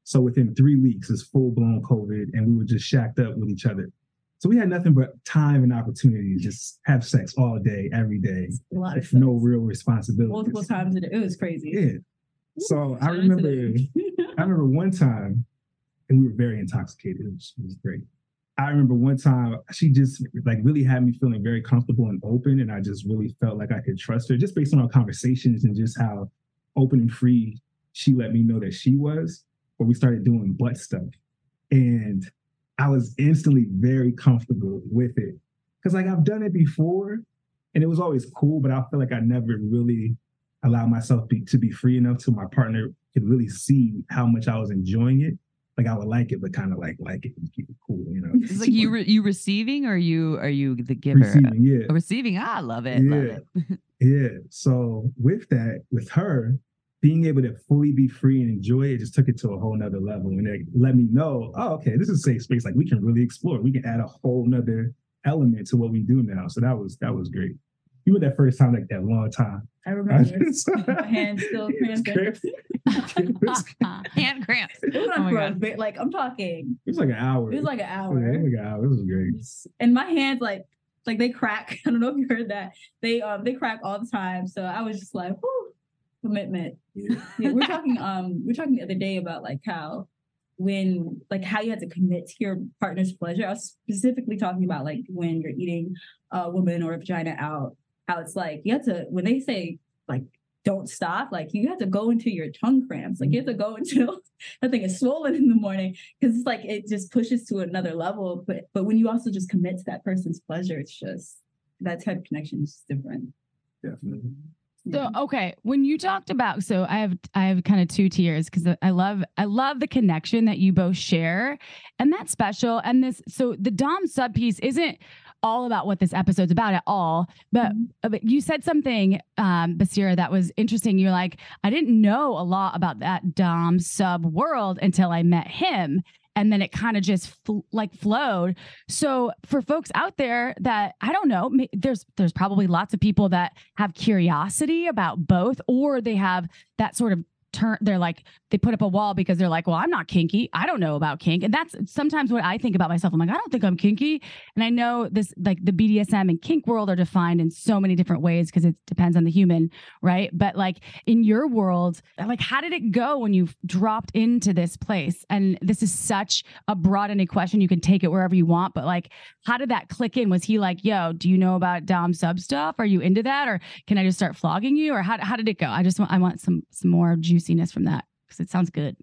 So within three weeks, it's full blown COVID, and we were just shacked up with each other. So we had nothing but time and opportunity to just have sex all day, every day, A lot of with no sex. real responsibility. Multiple times a day. It was crazy. Yeah. So I Shout out to remember, them. I remember one time, and we were very intoxicated. It was, it was great. I remember one time she just like really had me feeling very comfortable and open, and I just really felt like I could trust her just based on our conversations and just how open and free she let me know that she was. But we started doing butt stuff, and I was instantly very comfortable with it because like I've done it before, and it was always cool, but I feel like I never really allowed myself be, to be free enough so my partner could really see how much I was enjoying it. Like I would like it, but kind of like like it and keep it cool, you know. It's like you re- you receiving or you are you the giver? Receiving, yeah. Oh, receiving. Ah, I love it. Yeah. Love it. Yeah. So with that, with her, being able to fully be free and enjoy it just took it to a whole nother level. And it let me know, oh, okay, this is a safe space. Like we can really explore. We can add a whole nother element to what we do now. So that was that was great. You were that first time like that long time. I remember. My hands still cramping. Hand cramps. It went Oh on my for a God. bit. Like I'm talking. It was like an hour. It was like an Yeah, hour. it was like an hour. It was great. And my hands like like they crack. I don't know if you heard that. They um they crack all the time. So I was just like, whoo, commitment. Yeah. Yeah, we're talking um we're talking the other day about like how when like how you had to commit to your partner's pleasure. I was specifically talking about like when you're eating a woman or a vagina out, how it's like you have to when they say like don't stop, like you have to go into your tongue cramps. Like you have to go until that thing is swollen in the morning because it's like it just pushes to another level. But but when you also just commit to that person's pleasure, it's just that type of connection is just different. Definitely. So okay, when you talked about, so I have I have kind of two tiers because I love I love the connection that you both share, and that's special. And this, so the Dom sub piece isn't all about what this episode's about at all, but, Mm-hmm. but you said something, um, Basira, that was interesting. You're like, I didn't know a lot about that Dom sub world until I met him. And then it kind of just fl- like flowed. So for folks out there that, I don't know, ma- there's there's probably lots of people that have curiosity about both, or they have that sort of turn. They're like, they put up a wall because they're like, well, I'm not kinky. I don't know about kink. And that's sometimes what I think about myself. I'm like, I don't think I'm kinky. And I know this, like the B D S M and kink world are defined in so many different ways because it depends on the human, right? But like in your world, like how did it go when you dropped into this place? And this is such a broad ended question. You can take it wherever you want, but like, how did that click in? Was he like, yo, do you know about Dom sub stuff? Are you into that? Or can I just start flogging you? Or how, how did it go? I just want, I want some, some more juiciness from that because it sounds good.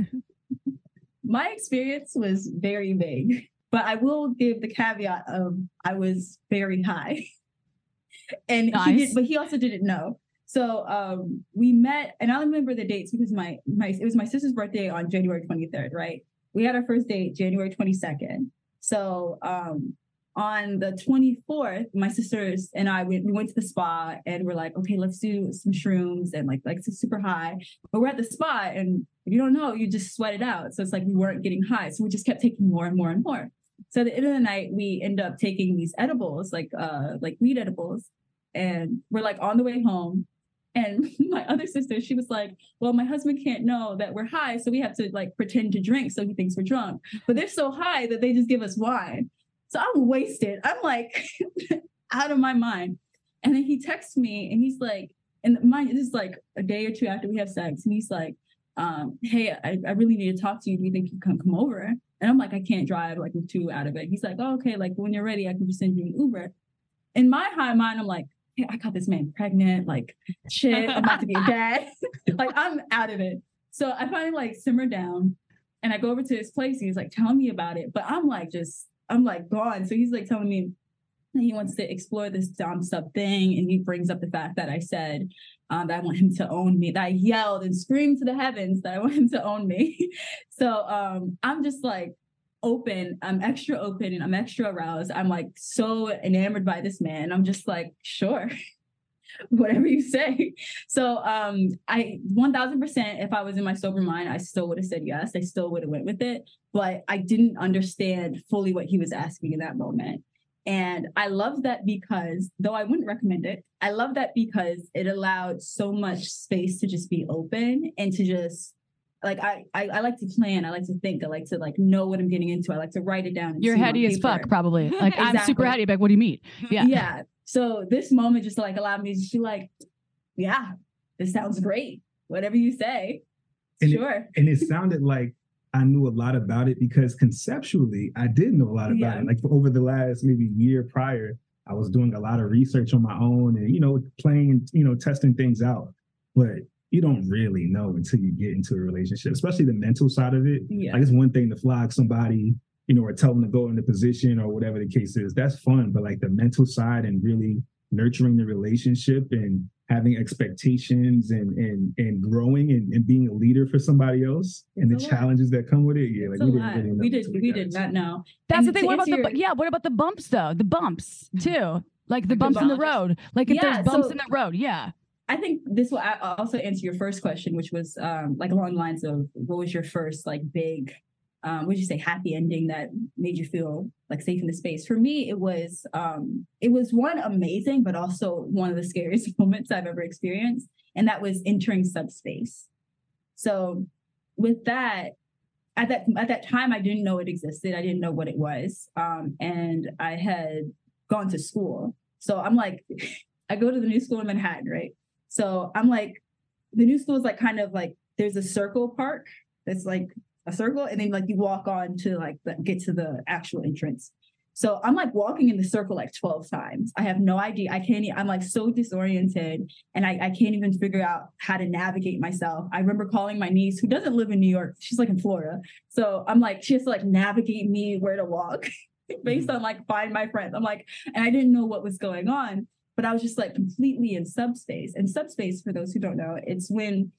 My experience was very vague, but I will give the caveat of I was very high. And Nice. he did, but he also didn't know. So um, we met, and I remember the dates because my my it was my sister's birthday on January twenty-third, right? We had our first date January twenty-second. So um, on the twenty-fourth, my sisters and I went, we went to the spa and we're like, okay, let's do some shrooms and like like super high. But we're at the spa and if you don't know, you just sweat it out. So it's like we weren't getting high. So we just kept taking more and more and more. So at the end of the night, we end up taking these edibles, like uh like weed edibles. And we're like on the way home. And my other sister, she was like, well, my husband can't know that we're high. So we have to like pretend to drink so he thinks we're drunk. But they're so high that they just give us wine. So I'm wasted. I'm like out of my mind. And then he texts me and he's like, and mind you, this is like a day or two after we have sex. And he's like, um, hey, I, I really need to talk to you. Do you think you can come over? And I'm like, I can't drive, like we're too out of it. He's like, oh, okay, like when you're ready, I can just send you an Uber. In my high mind, I'm like, hey, I got this man pregnant, like shit, I'm about to be a dad. Like I'm out of it. So I finally like simmer down and I go over to his place. He's like telling me about it, but I'm like, just, I'm like gone. So he's like telling me that he wants to explore this Dom sub thing. And he brings up the fact that I said um, that I want him to own me, that I yelled and screamed to the heavens that I want him to own me. So um, I'm just like, open, I'm extra open and I'm extra aroused. I'm like so enamored by this man. I'm just like, sure, whatever you say. So um, I one thousand percent, if I was in my sober mind, I still would have said yes. I still would have went with it. But I didn't understand fully what he was asking in that moment. And I love that because, though I wouldn't recommend it, I love that because it allowed so much space to just be open and to just like I, I I like to plan. I like to think. I like to like know what I'm getting into. I like to write it down. And You're see it on heady as paper. fuck, probably. Like I'm Exactly. super heady. Like, what do you mean? Yeah. Yeah. So this moment just like allowed me to just be like, yeah, this sounds great. Whatever you say. And Sure. It, and it sounded like I knew a lot about it because conceptually I did know a lot about Yeah. it. Like for over the last maybe year prior, I was doing a lot of research on my own and, you know, playing, you know, testing things out. But you don't really know until you get into a relationship, especially the mental side of it. Yeah. Like it's one thing to flog somebody, you know, or tell them to go into position or whatever the case is. That's fun. But like the mental side and really nurturing the relationship and having expectations and and and growing and, and being a leader for somebody else and It's the a lot. challenges that come with it. Yeah, It's like a we lot. didn't really know. we did until we got did into not it. know. That's And the thing. to What about answer the, your- yeah, what about the bumps though? The bumps too. Like the The bumps in the bumps. road. Like if Yeah, there's bumps so- in the road. Yeah. I think this will a- also answer your first question, which was um, like along the lines of what was your first like big, um, what did you say, happy ending that made you feel like safe in the space? For me, it was um, it was one amazing, but also one of the scariest moments I've ever experienced, and that was entering subspace. So with that, at that at that time, I didn't know it existed. I didn't know what it was, um, and I had gone to school. So I'm like, I go to the new school in Manhattan, right? So I'm like, the new school is like kind of like there's a circle park that's like a circle, and then like you walk on to like the, get to the actual entrance. So I'm like walking in the circle like twelve times. I have no idea. I can't. e- I'm like so disoriented, and I, I can't even figure out how to navigate myself. I remember calling my niece, who doesn't live in New York. She's like in Florida. So I'm like, she has to like navigate me where to walk based on like find my friends. I'm like, and I didn't know what was going on. But I was just like completely in subspace. And subspace, for those who don't know, it's when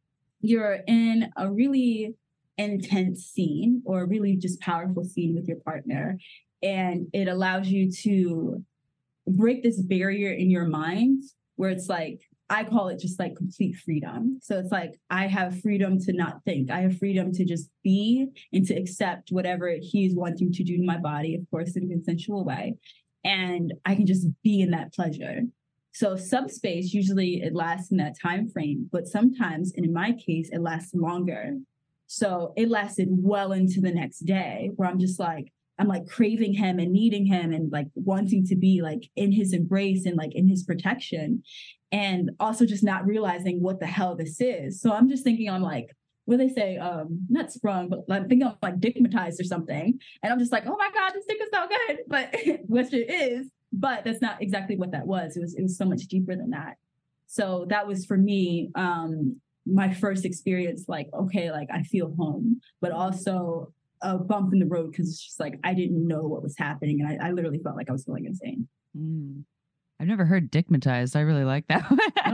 you're in a really intense scene or a really just powerful scene with your partner. And it allows you to break this barrier in your mind where it's like, I call it just like complete freedom. So it's like, I have freedom to not think. I have freedom to just be and to accept whatever he's wanting to do to my body, of course, in a consensual way. And I can just be in that pleasure. So subspace, usually it lasts in that time frame, but sometimes, and in my case, it lasts longer. So it lasted well into the next day where I'm just like, I'm like craving him and needing him and like wanting to be like in his embrace and like in his protection. And also just not realizing what the hell this is. So I'm just thinking I'm like, what do they say? Um, not sprung, but I think I'm like digmatized or something. And I'm just like, oh my God, this dick is so good. But which it is, but that's not exactly what that was. It was it was so much deeper than that. So that was for me, um, my first experience, like, okay, like I feel home, but also a bump in the road because it's just like I didn't know what was happening. And I, I literally felt like I was going insane. Mm. I've never heard dickmatized. I really like that.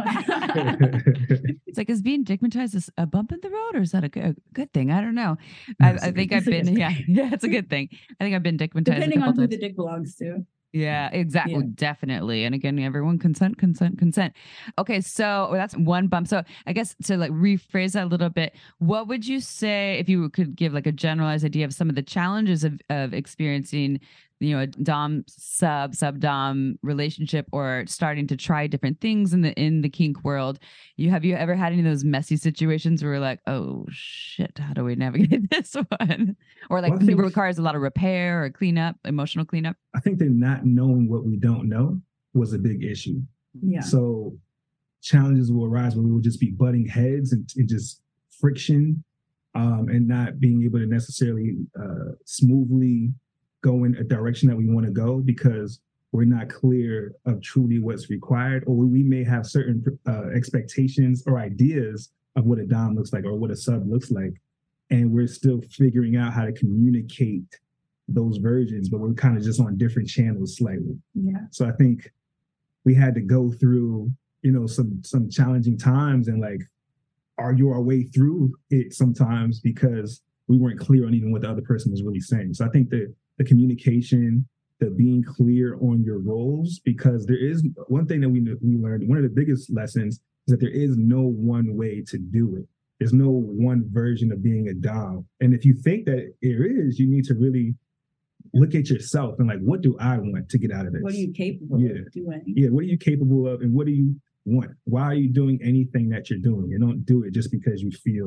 It's like, is being dickmatized a bump in the road, or is that a good, a good thing? I don't know. I, I think I've been, yeah, yeah, it's a good thing. I think I've been dickmatized. Depending a couple on who times. the dick belongs to. Yeah, exactly. Yeah. Definitely. And again, everyone consent, consent, consent. Okay, so that's one bump. So I guess to like rephrase that a little bit, what would you say if you could give like a generalized idea of some of the challenges of, of experiencing, you know, a dom sub sub dom relationship or starting to try different things in the in the kink world? You have you ever had any of those messy situations where you're like, oh shit, how do we navigate this one? Or like Well, I think- it requires a lot of repair or cleanup, emotional cleanup? I think that not knowing what we don't know was a big issue. Yeah. So challenges will arise where we will just be butting heads and, and just friction um, and not being able to necessarily uh, smoothly go in a direction that we want to go because we're not clear of truly what's required, or we may have certain uh, expectations or ideas of what a dom looks like or what a sub looks like. And we're still figuring out how to communicate those versions, but we're kind of just on different channels slightly. Yeah. So I think we had to go through, you know, some some challenging times and like argue our way through it sometimes because we weren't clear on even what the other person was really saying. So I think that the communication, the being clear on your roles, because there is one thing that we we learned, one of the biggest lessons is that there is no one way to do it. There's no one version of being a dom. And if you think that there is, you need to really look at yourself and like, what do I want to get out of this? What are you capable Yeah. of doing? Yeah, what are you capable of and what do you want? Why are you doing anything that you're doing? You don't do it just because you feel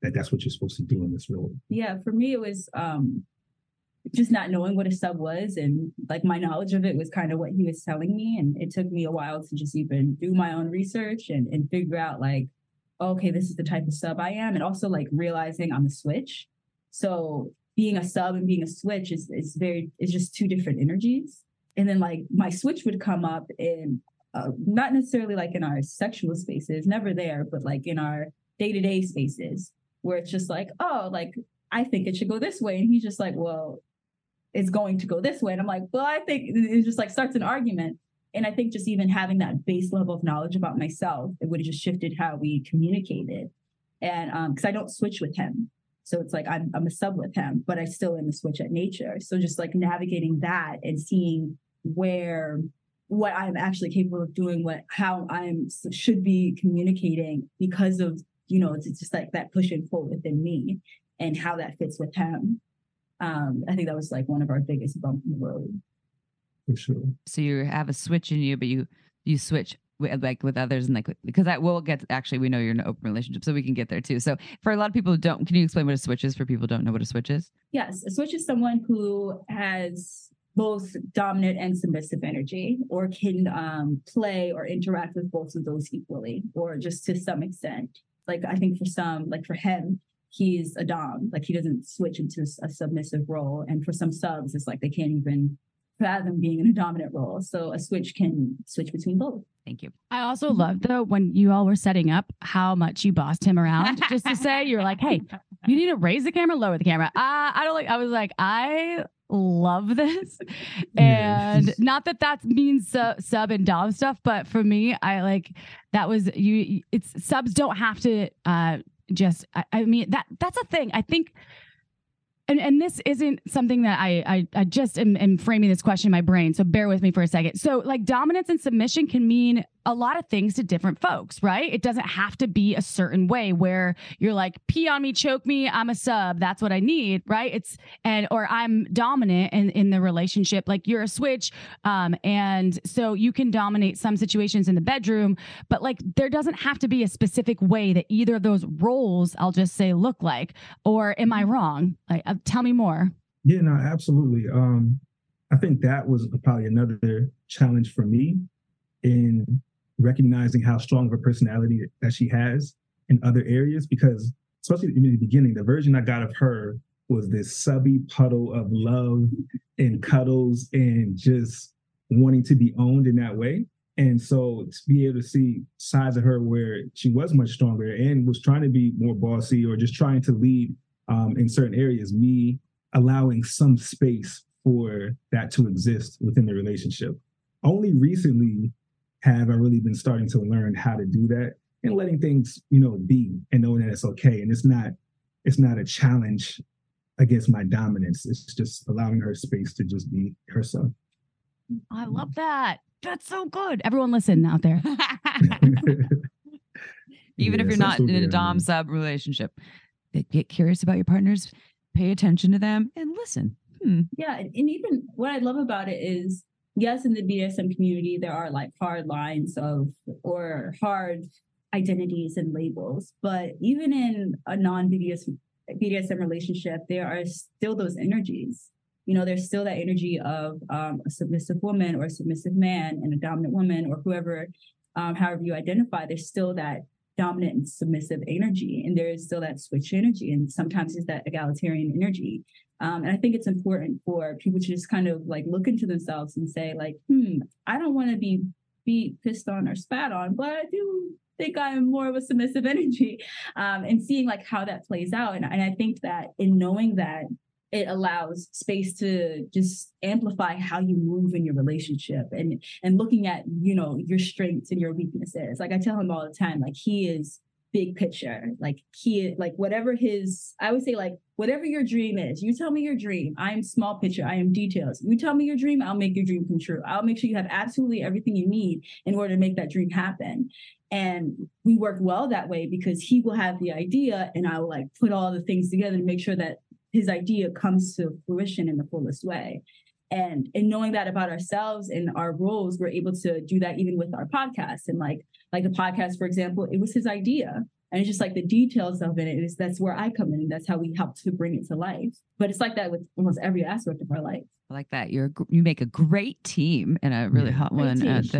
that that's what you're supposed to do in this role? Yeah, for me, it was um, just not knowing what a sub was, and like my knowledge of it was kind of what he was telling me. And it took me a while to just even do my own research and, and figure out like, okay, this is the type of sub I am. And also like realizing I'm a switch. So being a sub and being a switch is, is very, it's just two different energies. And then like my switch would come up in, uh, not necessarily like in our sexual spaces, never there, but like in our day-to-day spaces where it's just like, oh, like, I think it should go this way. And he's just like, well, it's going to go this way. And I'm like, well, I think it just like starts an argument. And I think just even having that base level of knowledge about myself, it would have just shifted how we communicated. And um, because I don't switch with him. So it's like I'm, I'm a sub with him, but I still am a switch at nature. So just like navigating that and seeing where, what I'm actually capable of doing, what, how I'm should be communicating because of, you know, it's just like that push and pull within me and how that fits with him. Um, I think that was like one of our biggest bumps in the road. For sure. So you have a switch in you, but you you switch with, like with others, and like because that will get actually we know you're in an open relationship, so we can get there too. So for a lot of people who don't, can you explain what a switch is for people who don't know what a switch is? Yes, a switch is someone who has both dominant and submissive energy, or can um, play or interact with both of those equally, or just to some extent. Like I think for some, like for him, he's a dom, like he doesn't switch into a submissive role. And for some subs, it's like they can't even fathom being in a dominant role. So a switch can switch between both. Thank you. I also love though when you all were setting up how much you bossed him around. Just to say, you're like, hey, you need to raise the camera, lower the camera. Uh, I don't like. I was like, I love this, and not that that means uh, sub and dom stuff, but for me, I like that was you. It's subs don't have to uh, just. I, I mean that that's a thing. I think. And and this isn't something that I I, I just am, am framing this question in my brain, so bear with me for a second. So like dominance and submission can mean a lot of things to different folks, right? It doesn't have to be a certain way where you're like, pee on me, choke me, I'm a sub, that's what I need, right? It's and or I'm dominant in, in the relationship, like you're a switch. Um, and so you can dominate some situations in the bedroom, but like there doesn't have to be a specific way that either of those roles, I'll just say, look like. Or am I wrong? Like, uh, tell me more. Yeah, no, absolutely. Um, I think that was probably another challenge for me in recognizing how strong of a personality that she has in other areas, because especially in the beginning, the version I got of her was this subby puddle of love and cuddles and just wanting to be owned in that way. And so to be able to see sides of her where she was much stronger and was trying to be more bossy or just trying to lead um, in certain areas, me allowing some space for that to exist within the relationship. Only recently have I really been starting to learn how to do that and letting things, you know, be and knowing that it's okay. And it's not, it's not a challenge against my dominance. It's just allowing her space to just be herself. I love that. That's so good. Everyone listen out there. Even if Yes, you're not in a absolutely. dom sub relationship, get curious about your partners, pay attention to them, and listen. Hmm. Yeah, and, and even what I love about it is, yes, in the B D S M community, there are like hard lines of or hard identities and labels. But even in a non-B D S, B D S M relationship, there are still those energies. You know, there's still that energy of um, a submissive woman or a submissive man and a dominant woman or whoever, um, however you identify, there's still that dominant and submissive energy. And there is still that switch energy. And sometimes it's that egalitarian energy. Um, and I think it's important for people to just kind of like look into themselves and say like, hmm, I don't want to be be pissed on or spat on, but I do think I'm more of a submissive energy, um, and seeing like how that plays out. And, and I think that in knowing that, it allows space to just amplify how you move in your relationship and, and looking at, you know, your strengths and your weaknesses. Like I tell him all the time, like he is big picture, like he, like whatever his, I would say like, whatever your dream is, you tell me your dream. I am small picture. I am details. You tell me your dream, I'll make your dream come true. I'll make sure you have absolutely everything you need in order to make that dream happen. And we work well that way because he will have the idea and I will like put all the things together to make sure that his idea comes to fruition in the fullest way. And in knowing that about ourselves and our roles, we're able to do that even with our podcast. And like, like the podcast, for example, it was his idea. And it's just like the details of it is that's where I come in. That's how we help to bring it to life. But it's like that with almost every aspect of our life. I like that. You're you make a great team and a really Yeah. hot Great one team. at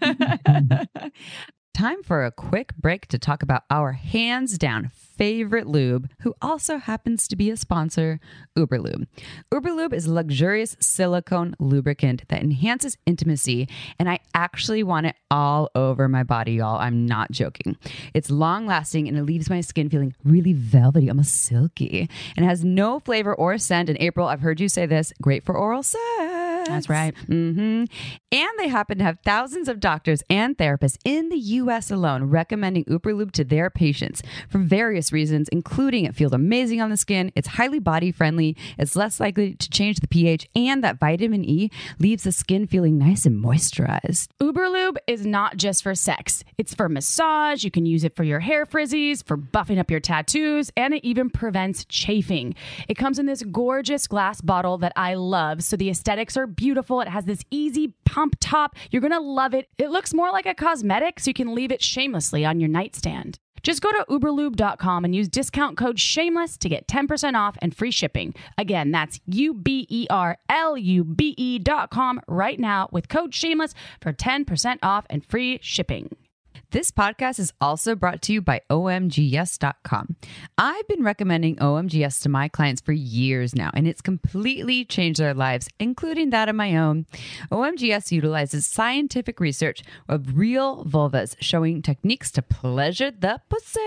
that. Time for a quick break to talk about our hands down favorite lube, who also happens to be a sponsor, Uberlube. Uberlube is a luxurious silicone lubricant that enhances intimacy, and I actually want it all over my body, y'all. I'm not joking. It's long lasting and it leaves my skin feeling really velvety, almost silky, and it has no flavor or scent. In April, I've heard you say this, great for oral sex. That's right. Mm-hmm. And they happen to have thousands of doctors and therapists in the U S alone recommending Uberlube to their patients for various reasons, including it feels amazing on the skin, it's highly body friendly, it's less likely to change the pH, and that vitamin E leaves the skin feeling nice and moisturized. Uberlube is not just for sex. It's for massage. You can use it for your hair frizzies, for buffing up your tattoos, and it even prevents chafing. It comes in this gorgeous glass bottle that I love, so the aesthetics are beautiful. It has this easy pump top. You're going to love it. It looks more like a cosmetic, so you can leave it shamelessly on your nightstand. Just go to uberlube dot com and use discount code SHAMELESS to get ten percent off and free shipping. Again, that's U B E R L U B E dot com right now with code SHAMELESS for ten percent off and free shipping. This podcast is also brought to you by O M G S dot com. I've been recommending O M G S to my clients for years now, and it's completely changed their lives, including that of my own. O M G S utilizes scientific research of real vulvas showing techniques to pleasure the pussy.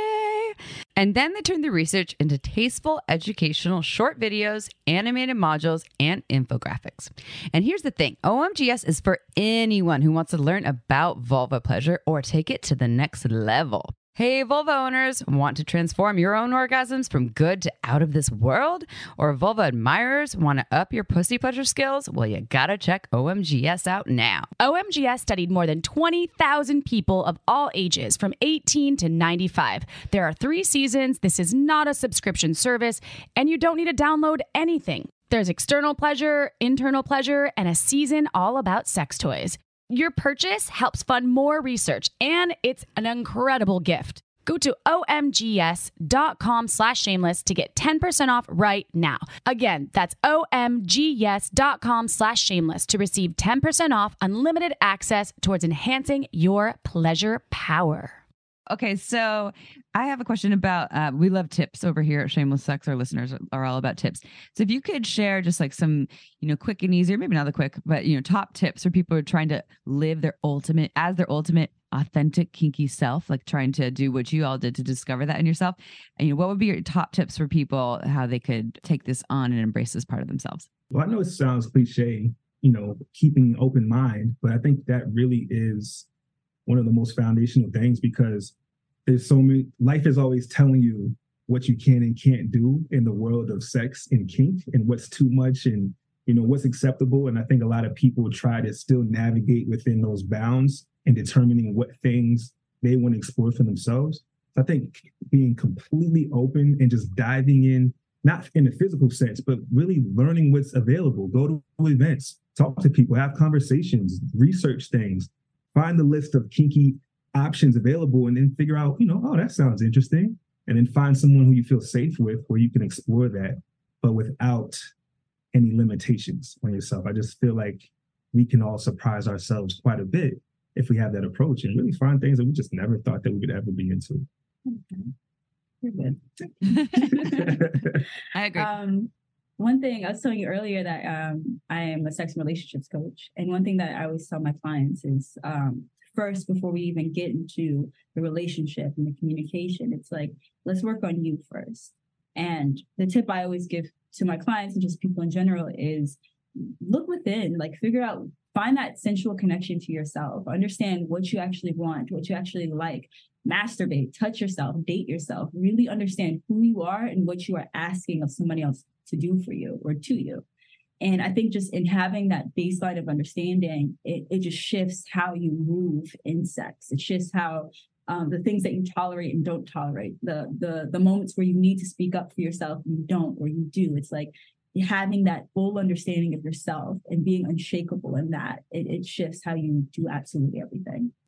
And then they turn the research into tasteful, educational short videos, animated modules, and infographics. And here's the thing, O M G S is for anyone who wants to learn about vulva pleasure or take it to the next level. Hey, vulva owners, want to transform your own orgasms from good to out of this world? Or vulva admirers want to up your pussy pleasure skills? Well, you gotta check O M G S out now. O M G S studied more than twenty thousand people of all ages from eighteen to ninety-five. There are three seasons. This is not a subscription service, and you don't need to download anything. There's external pleasure, internal pleasure, and a season all about sex toys. Your purchase helps fund more research, and it's an incredible gift. Go to O M G S dot com slash shameless to get ten percent off right now. Again, that's O M G S dot com slash shameless to receive ten percent off unlimited access towards enhancing your pleasure power. Okay, so I have a question about, uh, we love tips over here at Shameless Sex. Our listeners are all about tips. So if you could share just like some, you know, quick and easy, or maybe not the quick, but, you know, top tips for people who are trying to live their ultimate, as their ultimate authentic kinky self, like trying to do what you all did to discover that in yourself. And, you know, what would be your top tips for people, how they could take this on and embrace this part of themselves? Well, I know it sounds cliche, you know, keeping an open mind, but I think that really is one of the most foundational things, because there's so many, life is always telling you what you can and can't do in the world of sex and kink, and what's too much and, you know, what's acceptable. And I think a lot of people try to still navigate within those bounds and determining what things they want to explore for themselves. So I think being completely open and just diving in, not in the physical sense, but really learning what's available. Go to events, talk to people, have conversations, research things, find the list of kinky options available, and then figure out, you know, oh, that sounds interesting. And then find someone who you feel safe with where you can explore that, but without any limitations on yourself. I just feel like we can all surprise ourselves quite a bit if we have that approach and really find things that we just never thought that we could ever be into. Okay. You're good. I agree. Um, one thing I was telling you earlier that um, I am a sex and relationships coach. And one thing that I always tell my clients is um, first, before we even get into the relationship and the communication, it's like, let's work on you first. And the tip I always give to my clients and just people in general is look within, like figure out, find that sensual connection to yourself, understand what you actually want, what you actually like, masturbate, touch yourself, date yourself, really understand who you are and what you are asking of somebody else to do for you or to you. And I think just in having that baseline of understanding, it, it just shifts how you move in sex. It shifts how um, the things that you tolerate and don't tolerate, the the the moments where you need to speak up for yourself, you don't, or you do. It's like having that full understanding of yourself and being unshakable in that, it, it shifts how you do absolutely everything.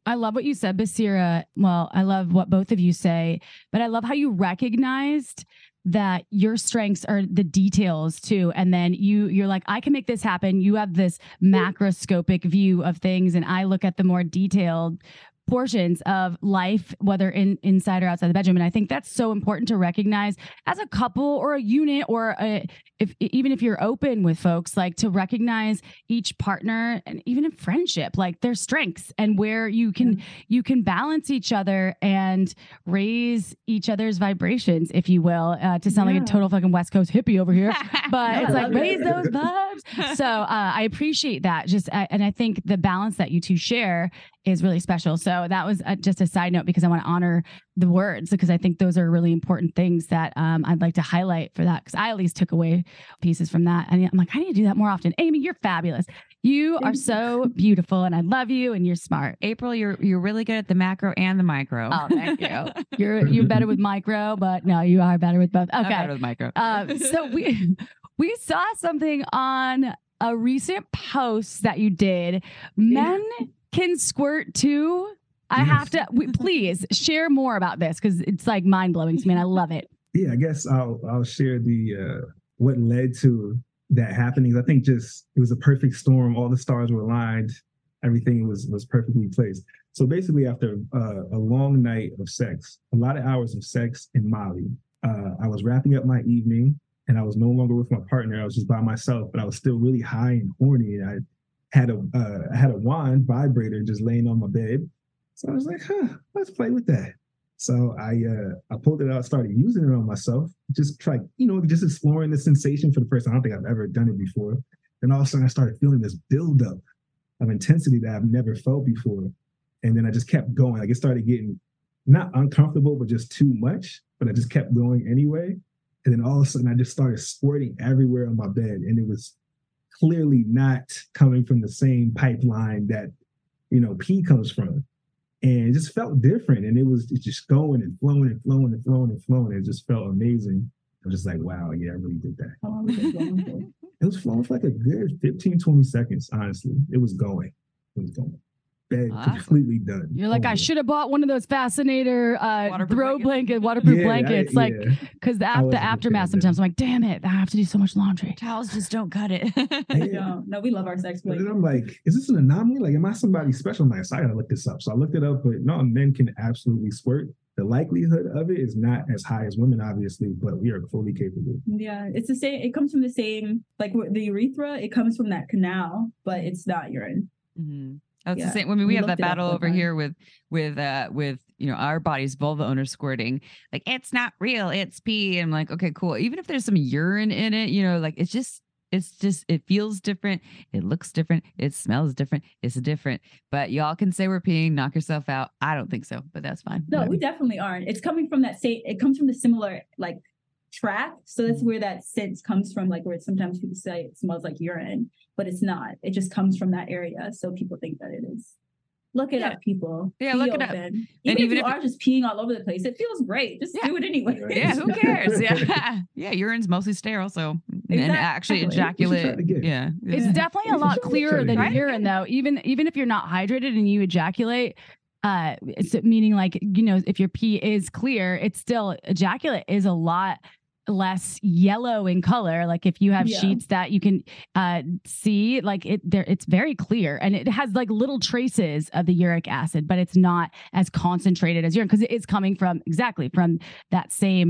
I love what you said, Basira. Well, I love what both of you say, but I love how you recognized that your strengths are the details too. And then you, you're like, I can make this happen. You have this macroscopic view of things. And I look at the more detailed portions of life, whether in inside or outside the bedroom. And I think that's so important to recognize as a couple or a unit, or a, if even if you're open with folks, like to recognize each partner and even in friendship, like their strengths and where you can, you can balance each other and raise each other's vibrations, if you will, uh, to sound Yeah. like a total fucking West Coast hippie over here, but No, it's I like love it. raise those vibes. So uh, I appreciate that. Just, uh, and I think the balance that you two share is really special. So that was uh, just a side note because I want to honor the words, because I think those are really important things that um, I'd like to highlight for that, because I at least took away pieces from that. And I'm like, I need to do that more often. Amy, you're fabulous. You are so beautiful and I love you and you're smart. April, you're you're really good at the macro and the micro. Oh, thank you. You're you're better with micro, but no, you are better with both. I'm Okay. better with micro. Uh, so we we saw something on a recent post that you did. Men can squirt too. I Yes. have to we, please share more about this because it's like mind blowing to me and I love it. Yeah, I guess I'll I'll share the uh, what led to that happening. I think just it was a perfect storm. All the stars were aligned. Everything was was perfectly placed. So basically, after uh, a long night of sex, a lot of hours of sex in Mali, uh, I was wrapping up my evening, and I was no longer with my partner. I was just by myself, but I was still really high and horny. And I had a uh, I had a wand vibrator just laying on my bed. So I was like, huh, let's play with that. So I uh, I pulled it out, started using it on myself, just try, you know, just exploring the sensation for the first time. I don't think I've ever done it before. Then all of a sudden I started feeling this buildup of intensity that I've never felt before. And then I just kept going. Like it started getting not uncomfortable, but just too much. But I just kept going anyway. And then all of a sudden I just started squirting everywhere on my bed. And it was clearly not coming from the same pipeline that, you know, pee comes from. And it just felt different. And it was just going and flowing and flowing and flowing and flowing. It just felt amazing. I was just like, wow, yeah, I really did that. How long was it going for? It was flowing for like a good fifteen, twenty seconds, honestly. It was going. It was going. Bed Awesome. completely done. You're like, Oh, I yeah. should have bought one of those Fascinator uh, Waterproof throw blankets. blanket, waterproof Yeah, blankets. I- like, yeah. because the, I af- the wasn't a fan aftermath of that. sometimes I'm like, damn it, I have to do so much laundry. Towels just don't cut it. No, no, we love our sex But play. then I'm like, is this an anomaly? Like, am I somebody special? I'm like, so I gotta look this up. So I looked it up, but no, men can absolutely squirt. The likelihood of it is not as high as women, obviously, but we are fully capable. Yeah, it's the same. It comes from the same, like with the urethra. It comes from that canal, but it's not urine. Mhm. That's Yeah. the same. I mean, we, We have looked that it up battle one over time. here with with uh with you know our bodies, vulva owners squirting. Like it's not real, it's pee. And I'm like, okay, cool. Even if there's some urine in it, you know, like it's just it's just it feels different, it looks different, it smells different, it's different. But y'all can say we're peeing, knock yourself out. I don't think so, but that's fine. No, Whatever. we definitely aren't. It's coming from that same. It comes from the similar like track. So that's where that sense comes from. Like where sometimes people say it smells like urine, but it's not. It just comes from that area. So people think that it is. Look it Yeah. up, people. Yeah, Be look it up. open. And Even, even if you if- are just peeing all over the place, it feels great. Just Yeah. do it anyway. Yeah, who cares? Yeah, yeah. Urine's mostly sterile, so and actually Exactly. ejaculate. We should try it again. Yeah, It's Yeah. definitely a lot clearer than Right? urine, though. Even even if you're not hydrated and you ejaculate, uh, it's meaning like you know if your pee is clear, it's still ejaculate is a lot less yellow in color. Like if you have Yeah. sheets that you can uh see, like it there, it's very clear and it has like little traces of the uric acid, but it's not as concentrated as urine because it is coming from exactly from that same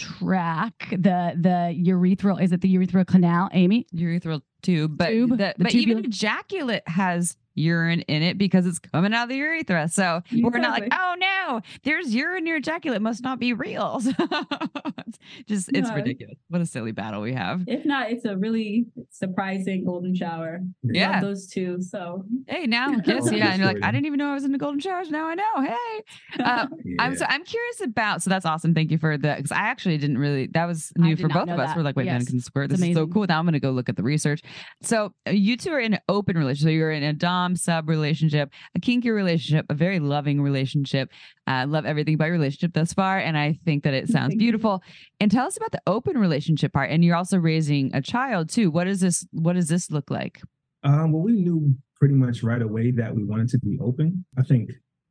track. The the urethral is it the urethral canal, Amy? urethral tube, but Tube, the, the but even tubular- ejaculate has urine in it because it's coming out of the urethra. So we're not like, Exactly. oh no, there's urine in your ejaculate, must not be real. So it's just it's No. ridiculous. What a silly battle we have. If not, it's a really surprising golden shower. Yeah. Love those two. So Hey, now Yeah. yes, Oh, yeah, and you're like, story. I didn't even know I was in the golden showers. Now I know. Hey, uh, Yeah. I'm so I'm curious about. So that's awesome. Thank you for that because I actually didn't really. That was I new did for not both know of us. that. We're like, wait, men Yes. can squirt. It's This is so amazing. cool. Now I'm going to go look at the research. So uh, you two are in an open relationship. So you're in a dom sub relationship, a kinky relationship, a very loving relationship. I love everything about your relationship thus far, and I think that it sounds Thank you. beautiful. And tell us about the open relationship part. And you're also raising a child too. What does this? What does this look like? Um, well, we knew pretty much right away that we wanted to be open. I think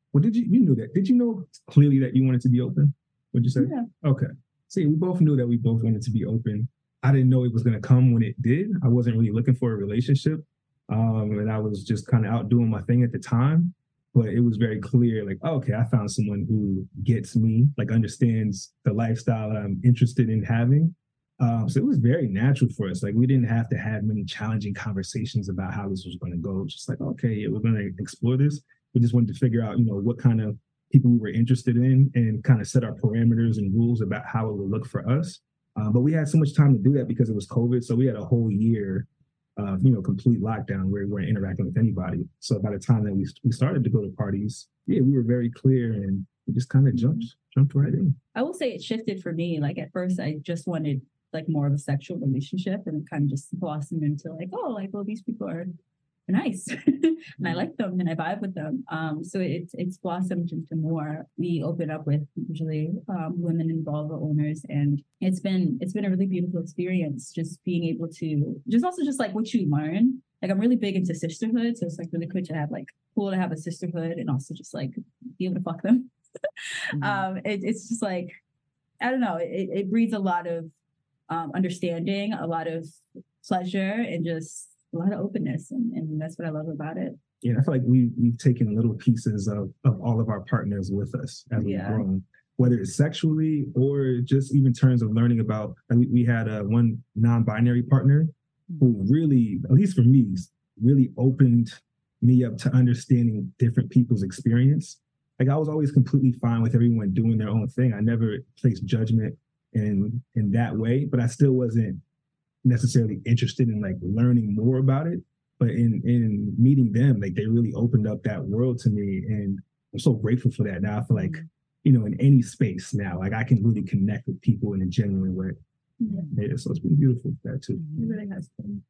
Well, did you, you knew that. Did you know clearly that you wanted to be open? What'd you say? Yeah. Okay. See, we both knew that we both wanted to be open. I didn't know it was going to come when it did. I wasn't really looking for a relationship. Um, and I was just kind of out doing my thing at the time. But it was very clear, like, oh, okay, I found someone who gets me, like understands the lifestyle that I'm interested in having. Um, so it was very natural for us. Like, we didn't have to have many challenging conversations about how this was going to go. Just like, okay, yeah, we're going to explore this. We just wanted to figure out, you know, what kind of people we were interested in and kind of set our parameters and rules about how it would look for us. Uh, but we had so much time to do that because it was COVID. So we had a whole year of, you know, complete lockdown where we weren't interacting with anybody. So by the time that we we started to go to parties, yeah, we were very clear and we just kind of jumped, jumped right in. I will say it shifted for me. Like at first I just wanted like more of a sexual relationship, and it kind of just blossomed into like, oh, like, well, these people are nice and I like them and I vibe with them. Um, so it's it's blossomed into more. We open up with usually um, women and vulva owners, and it's been it's been a really beautiful experience. Just being able to just also just like what you learn. Like I'm really big into sisterhood, so it's like really cool to have like cool to have a sisterhood and also just like be able to fuck them. mm-hmm. um, it, it's just like I don't know. It, it breeds a lot of um, understanding, a lot of pleasure, and just a lot of openness, and, and that's what I love about it. Yeah, I feel like we, we've taken little pieces of, of all of our partners with us as we've yeah. grown, whether it's sexually or just even in terms of learning about, we, we had a one non-binary partner who really, at least for me, really opened me up to understanding different people's experience. Like I was always completely fine with everyone doing their own thing. I never placed judgment in in that way, but I still wasn't necessarily interested in like learning more about it. But in in meeting them, like they really opened up that world to me, and I'm so grateful for that. Now I feel like, you know, in any space now, like I can really connect with people in a genuine way. Yeah. Yeah, so it's been beautiful for that too. It really has been.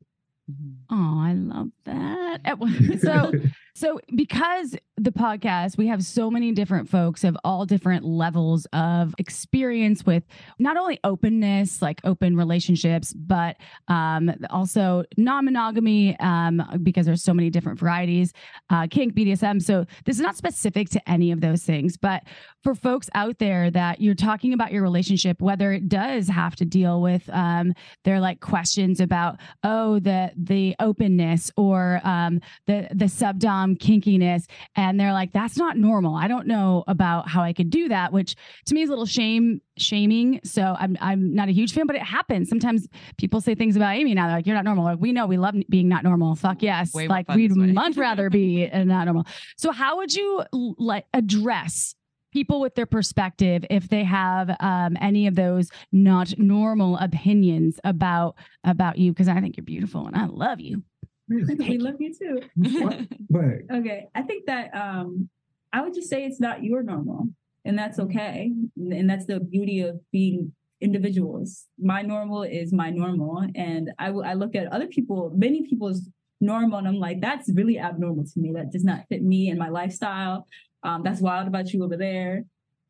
Oh, I love that. So, so because the podcast, we have so many different folks of all different levels of experience with not only openness, like open relationships, but um, also non-monogamy, um, because there's so many different varieties, uh, kink, B D S M. So this is not specific to any of those things, but for folks out there that you're talking about your relationship, whether it does have to deal with um, their like questions about, oh, the the openness or um, the the subdom kinkiness, and they're like, that's not normal. I don't know about how I could do that, which to me is a little shame shaming. So I'm I'm not a huge fan, but it happens. Sometimes people say things about Amy now, they're like, you're not normal. Like, we know we love being not normal. Fuck yes. Way like we'd much rather be not normal. So how would you like address people with their perspective if they have um, any of those not normal opinions about about you? Because I think you're beautiful and I love you. We love you too. Right. Okay. I think that um, I would just say it's not your normal, and that's okay. And that's the beauty of being individuals. My normal is my normal. And I, I look at other people, many people's normal, and I'm like, that's really abnormal to me. That does not fit me and my lifestyle. Um, that's wild about you over there.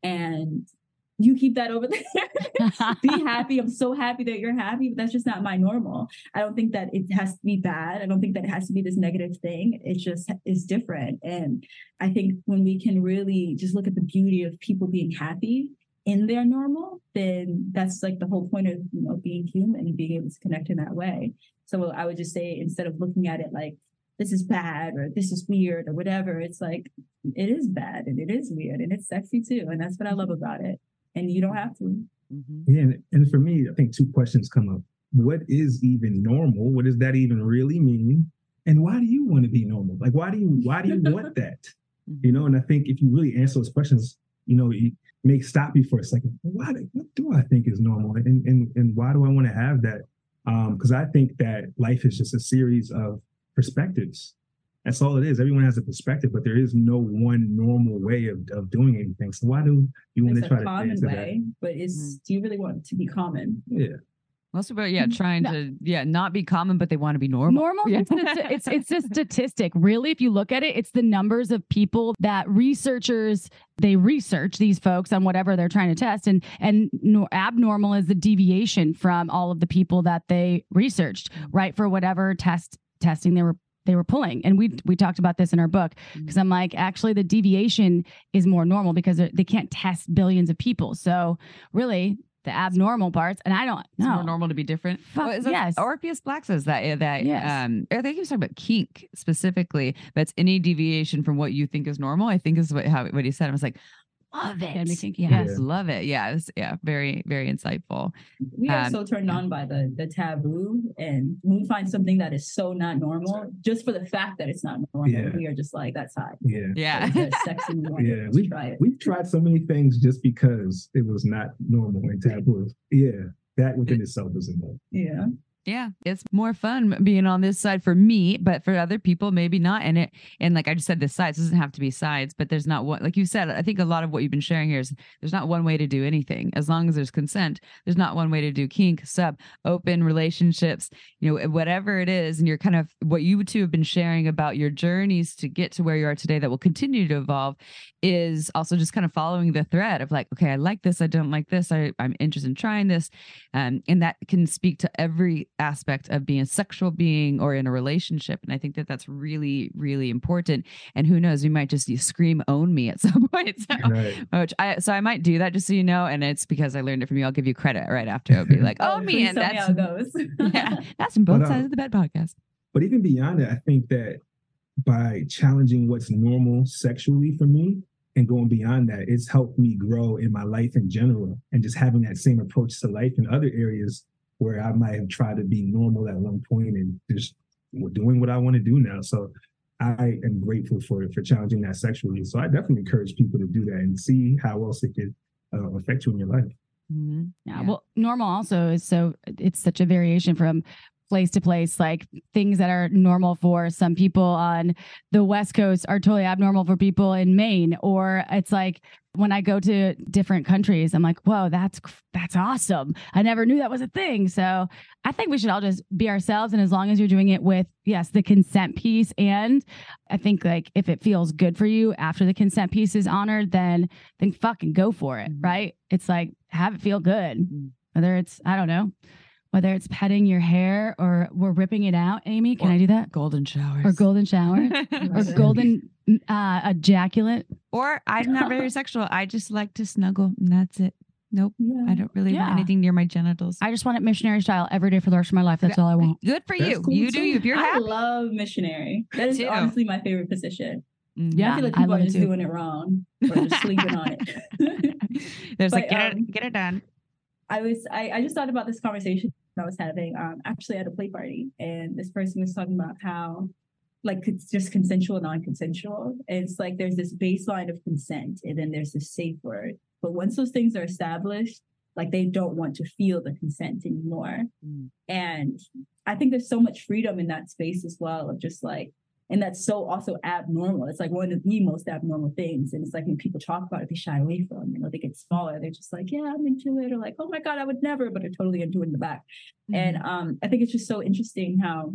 And you keep that over there. Be happy. I'm so happy that you're happy, but that's just not my normal. I don't think that it has to be bad. I don't think that it has to be this negative thing. It just is different. And I think when we can really just look at the beauty of people being happy in their normal, then that's like the whole point of, you know, being human and being able to connect in that way. So I would just say, instead of looking at it like, this is bad or this is weird or whatever, it's like, it is bad and it is weird and it's sexy too. And that's what I love about it. And you don't have to. Mm-hmm. Yeah. And, and for me, I think two questions come up. What is even normal? What does that even really mean? And why do you want to be normal? Like, why do you, why do you want that? You know, and I think if you really answer those questions, you know, it may stop you for a second. Why do, what do I think is normal? And, and, and why do I want to have that? Um, because I think that life is just a series of perspectives. That's all it is. Everyone has a perspective, but there is no one normal way of, of doing anything. So why do you want it's to try a to common answer way, that? but is Mm-hmm. do you really want it to be common? Yeah. Also about, yeah, trying no. to, yeah, not be common, but they want to be normal. Normal, yeah. it's, it's it's a statistic. Really, if you look at it, it's the numbers of people that researchers, they research these folks on whatever they're trying to test. And, and no, abnormal is the deviation from all of the people that they researched, right? For whatever test testing they were they were pulling. And we we talked about this in our book because I'm like, actually, the deviation is more normal because they can't test billions of people. So really, the abnormal parts, and I don't It's know. more normal to be different. Fuck, Well, is that- yes. Orpheus Black says that. That Yes. um, I think he was talking about kink specifically. That's any deviation from what you think is normal. I think is what how what he said. I was like, love it. Can be kinky, Yes, yeah. love it. Yeah, it was, yeah, very very insightful. We are Um, so turned on by the the taboo, and when we find something that is so not normal, just for the fact that it's not normal, Yeah. we are just like, that's hot. Yeah. Yeah, That's sexy. We want Yeah, to we try it. we've tried so many things just because it was not normal and taboo. Yeah, that within itself is enough. Yeah. yeah. It's more fun being on this side for me, but for other people, maybe not. And it and like I just said, the sides doesn't have to be sides, but there's not one. Like you said, I think a lot of what you've been sharing here is there's not one way to do anything. As long as there's consent, there's not one way to do kink, sub, open relationships, you know, whatever it is. And you're kind of what you two have been sharing about your journeys to get to where you are today that will continue to evolve is also just kind of following the thread of like, okay, I like this, I don't like this, I, I'm interested in trying this. Um, and that can speak to every aspect of being a sexual being or in a relationship. And I think that that's really, really important. And who knows, we might just scream own me at some point. So, Right. which I, so I might do that just so you know. And it's because I learned it from you. I'll give you credit right after. It'll be like, oh, me. please And tell me that's, how it goes. yeah, that's from both But, uh, sides of the bed podcast. But even beyond that, I think that by challenging what's normal sexually for me and going beyond that, it's helped me grow in my life in general and just having that same approach to life in other areas where I might have tried to be normal at one point and just doing what I want to do now. So I am grateful for for challenging that sexually. So I definitely encourage people to do that and see how else it could uh, affect you in your life. Mm-hmm. Yeah, well, normal also is so it's such a variation from place to place. Like things that are normal for some people on the West Coast are totally abnormal for people in Maine. Or it's like when I go to different countries, I'm like, whoa, that's that's awesome. I never knew that was a thing. So I think we should all just be ourselves. And as long as you're doing it with, yes, the consent piece. And I think like if it feels good for you after the consent piece is honored, then then fucking go for it. Mhm. Right. It's like have it feel good. Mhm. Whether it's, I don't know, whether it's petting your hair or we're ripping it out. Amy, can Or I do that? Golden showers. Or golden shower or Right. golden uh, ejaculate. Or I'm not very sexual. I just like to snuggle and that's it. Nope. Yeah. I don't really want Yeah. anything near my genitals. I just want it missionary style every day for the rest of my life. That's all I want. Good for That's you. cool, You do too. you. If you're I happy. love missionary. That is too. honestly my favorite position. Mhm. Yeah. I feel like I people love are it just too. doing it wrong or just sleeping on it. There's like But, get um, it get it done. I was I, I just thought about this conversation I was having um actually at a play party, and this person was talking about how like it's just consensual, non-consensual. And it's like there's this baseline of consent and then there's this safe word. But once those things are established, like they don't want to feel the consent anymore. Mm. And I think there's so much freedom in that space as well of just like, and that's so also abnormal. It's like one of the most abnormal things. And it's like when people talk about it, they shy away from, you know, they get smaller. They're just like, yeah, I'm into it. Or like, oh my God, I would never, but they're totally into it in the back. Mm-hmm. And um, I think it's just so interesting how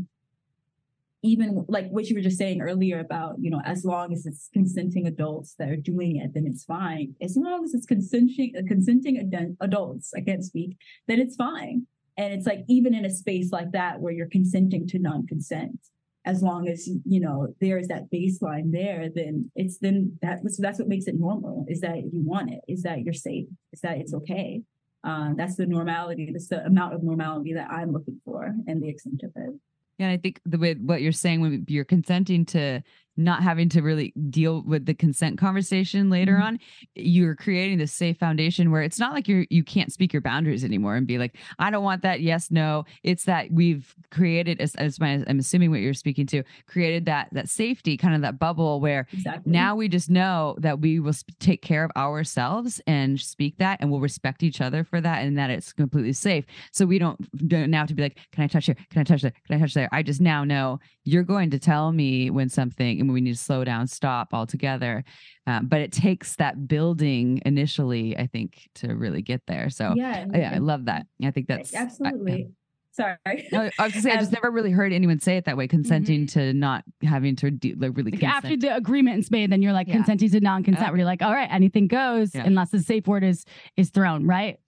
even like what you were just saying earlier about, you know, as long as it's consenting adults that are doing it, then it's fine. As long as it's consenting, uh, consenting ad- adults, I can't speak, then it's fine. And it's like, even in a space like that where you're consenting to non-consent, as long as, you know, there is that baseline there, then it's then that that's what makes it normal, is that you want it, is that you're safe, is that it's okay. Uh, that's the normality, that's the amount of normality that I'm looking for and the extent of it. Yeah, and I think the way what you're saying when you're consenting to not having to really deal with the consent conversation later Mhm. on, you're creating this safe foundation where it's not like you're you can't speak your boundaries anymore and be like, I don't want that. Yes, no. It's that we've created, as, as my, I'm assuming what you're speaking to, created that that safety, kind of that bubble where Exactly. now we just know that we will sp- take care of ourselves and speak that, and we'll respect each other for that, and that it's completely safe. So we don't, don't now have to be like, can I touch here? Can I touch there? Can I touch there? I just now know you're going to tell me when something, and we need to slow down, stop altogether. Um, but it takes that building initially, I think, to really get there. So yeah, and- yeah, I and- love that. I think that's I- absolutely. Sorry. no, I was gonna say I just Um, never really heard anyone say it that way, consenting to not having to de- like really Like consent. after the agreement is made, then you're like Yeah. consenting to non-consent, Yeah. where you're like, all right, anything goes, Yeah. unless the safe word is is thrown, right?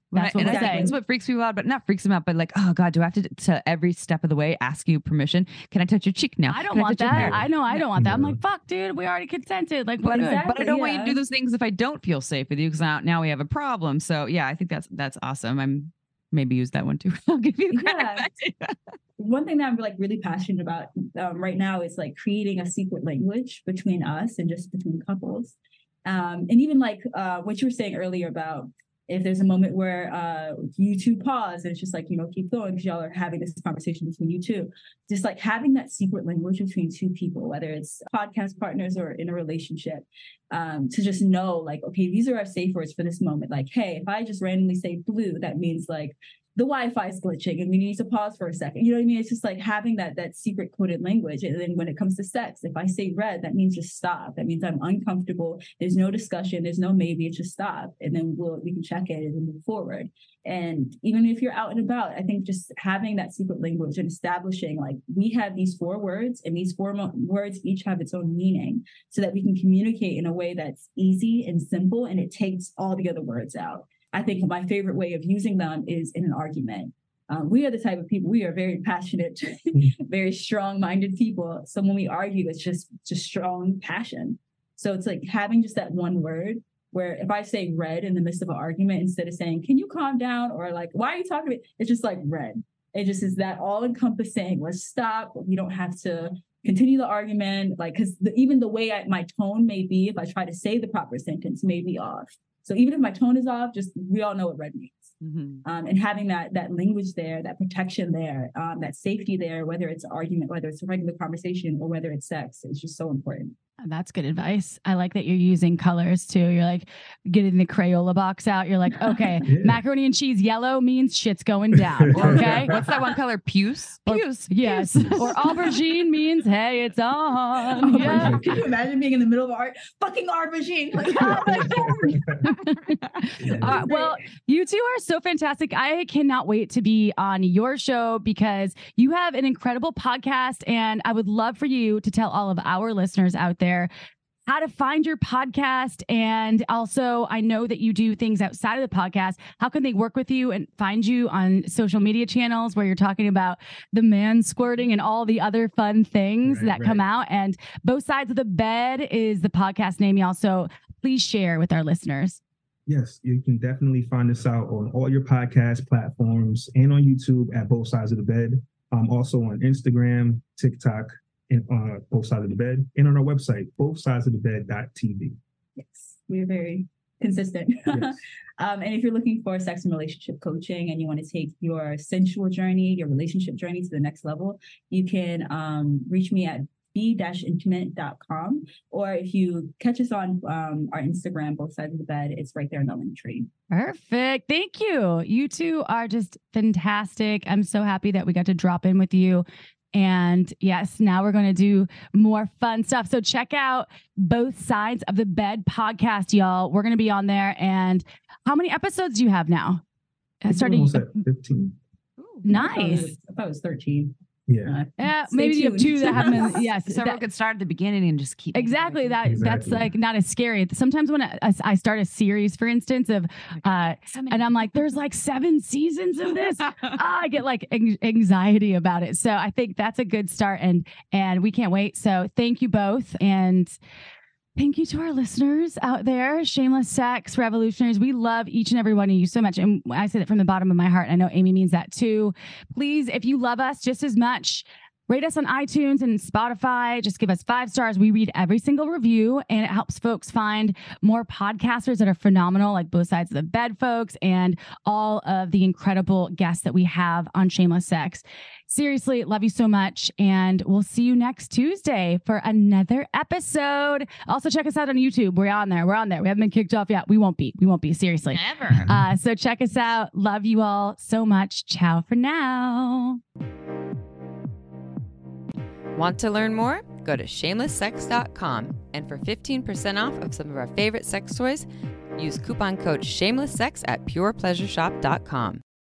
When That's I, what and we're I think saying. it's what freaks people out, but not freaks them out, but like, oh God, do I have to, to every step of the way ask you permission? Can I touch your cheek now? I don't Can want touch your that. hair? I know I don't want that. I'm No. like, fuck, dude, we already consented. Like, we're But, good. but I don't want you to do yeah. those things if I don't feel safe with you, because now, now we have a problem. So yeah, I think that's that's awesome. I'm maybe use that one too. I'll give you credit. Yeah. One thing that I'm like really passionate about um, right now is like creating a secret language between us and just between couples. Um, and even like uh, what you were saying earlier about if there's a moment where uh, you two pause and it's just like, you know, keep going because y'all are having this conversation between you two. Just like having that secret language between two people, whether it's podcast partners or in a relationship, um, to just know like, okay, these are our safe words for this moment. Like, hey, if I just randomly say blue, that means like the Wi-Fi is glitching and we need to pause for a second. You know what I mean? It's just like having that that secret coded language. And then when it comes to sex, if I say red, that means just stop. That means I'm uncomfortable. There's no discussion. There's no maybe. It's just stop. And then we'll we can check it and move forward. And even if you're out and about, I think just having that secret language and establishing like we have these four words and these four mo- words each have its own meaning so that we can communicate in a way that's easy and simple and it takes all the other words out. I think my favorite way of using them is in an argument. Um, we are the type of people, we are very passionate, very strong-minded people. So when we argue, it's just, just strong passion. So it's like having just that one word where if I say red in the midst of an argument, instead of saying, can you calm down? Or like, why are you talking to me? It's just like red. It just is that all-encompassing. Let's stop. We don't have to continue the argument. Like, because even the way I, my tone may be, if I try to say the proper sentence, may be off. So even if my tone is off, just we all know what red means. Mm-hmm. Um, and having that that language there, that protection there, um, that safety there, whether it's argument, whether it's a regular conversation, or whether it's sex, it's just so important. That's good advice. I like that you're using colors too. You're like getting the Crayola box out. You're like, okay, yeah. Macaroni and cheese yellow means shit's going down. Okay. What's that one color? Puce? Puce. Yes. Or aubergine means, hey, it's on. Oh, yeah. Can you imagine being in the middle of art? Fucking aubergine. Like, oh my God. uh, well, you two are so fantastic. I cannot wait to be on your show because you have an incredible podcast. And I would love for you to tell all of our listeners out there how to find your podcast. And also, I know that you do things outside of the podcast. How can they work with you and find you on social media channels where you're talking about the man squirting and all the other fun things right, that right. come out? And Both Sides of the Bed is the podcast name. Also, please share with our listeners. Yes, you can definitely find us out on all your podcast platforms and on YouTube at Both Sides of the Bed. Um, also on Instagram, TikTok, and uh, Both Sides of the Bed, and on our website, both sides of the bed dot t v. Yes, we're very consistent. Yes. um, and if you're looking for sex and relationship coaching and you want to take your sensual journey, your relationship journey to the next level, you can um, reach me at b dash intimate dot com. Or if you catch us on um, our Instagram, Both Sides of the Bed, it's right there in the link tree. Perfect. Thank you. You two are just fantastic. I'm so happy that we got to drop in with you. And yes, now we're going to do more fun stuff. So check out Both Sides of the Bed podcast, y'all. We're going to be on there. And how many episodes do you have now? Starting Almost at fifteen. Nice. I thought it was, I thought it was thirteen. Yeah. Uh, Yeah, stay maybe you have tuned. two that haven't been. Yes, So that- everyone could start at the beginning and just keep exactly. That Exactly. that's like not as scary. Sometimes when I, I start a series, for instance, of uh, and I'm like, there's like seven seasons of this. ah, I get like an- anxiety about it. So I think that's a good start, and and we can't wait. So thank you both, and thank you to our listeners out there, Shameless Sex Revolutionaries. We love each and every one of you so much. And I say that from the bottom of my heart. I know Amy means that too. Please, if you love us just as much, rate us on iTunes and Spotify. Just give us five stars. We read every single review, and it helps folks find more podcasters that are phenomenal, like Both Sides of the Bed folks and all of the incredible guests that we have on Shameless Sex. Seriously, love you so much. And we'll see you next Tuesday for another episode. Also, check us out on YouTube. We're on there. We're on there. We haven't been kicked off yet. We won't be. We won't be. Seriously. Never. Uh, so check us out. Love you all so much. Ciao for now. Want to learn more? Go to shameless sex dot com, and for fifteen percent off of some of our favorite sex toys, use coupon code shameless sex at pure pleasure shop dot com.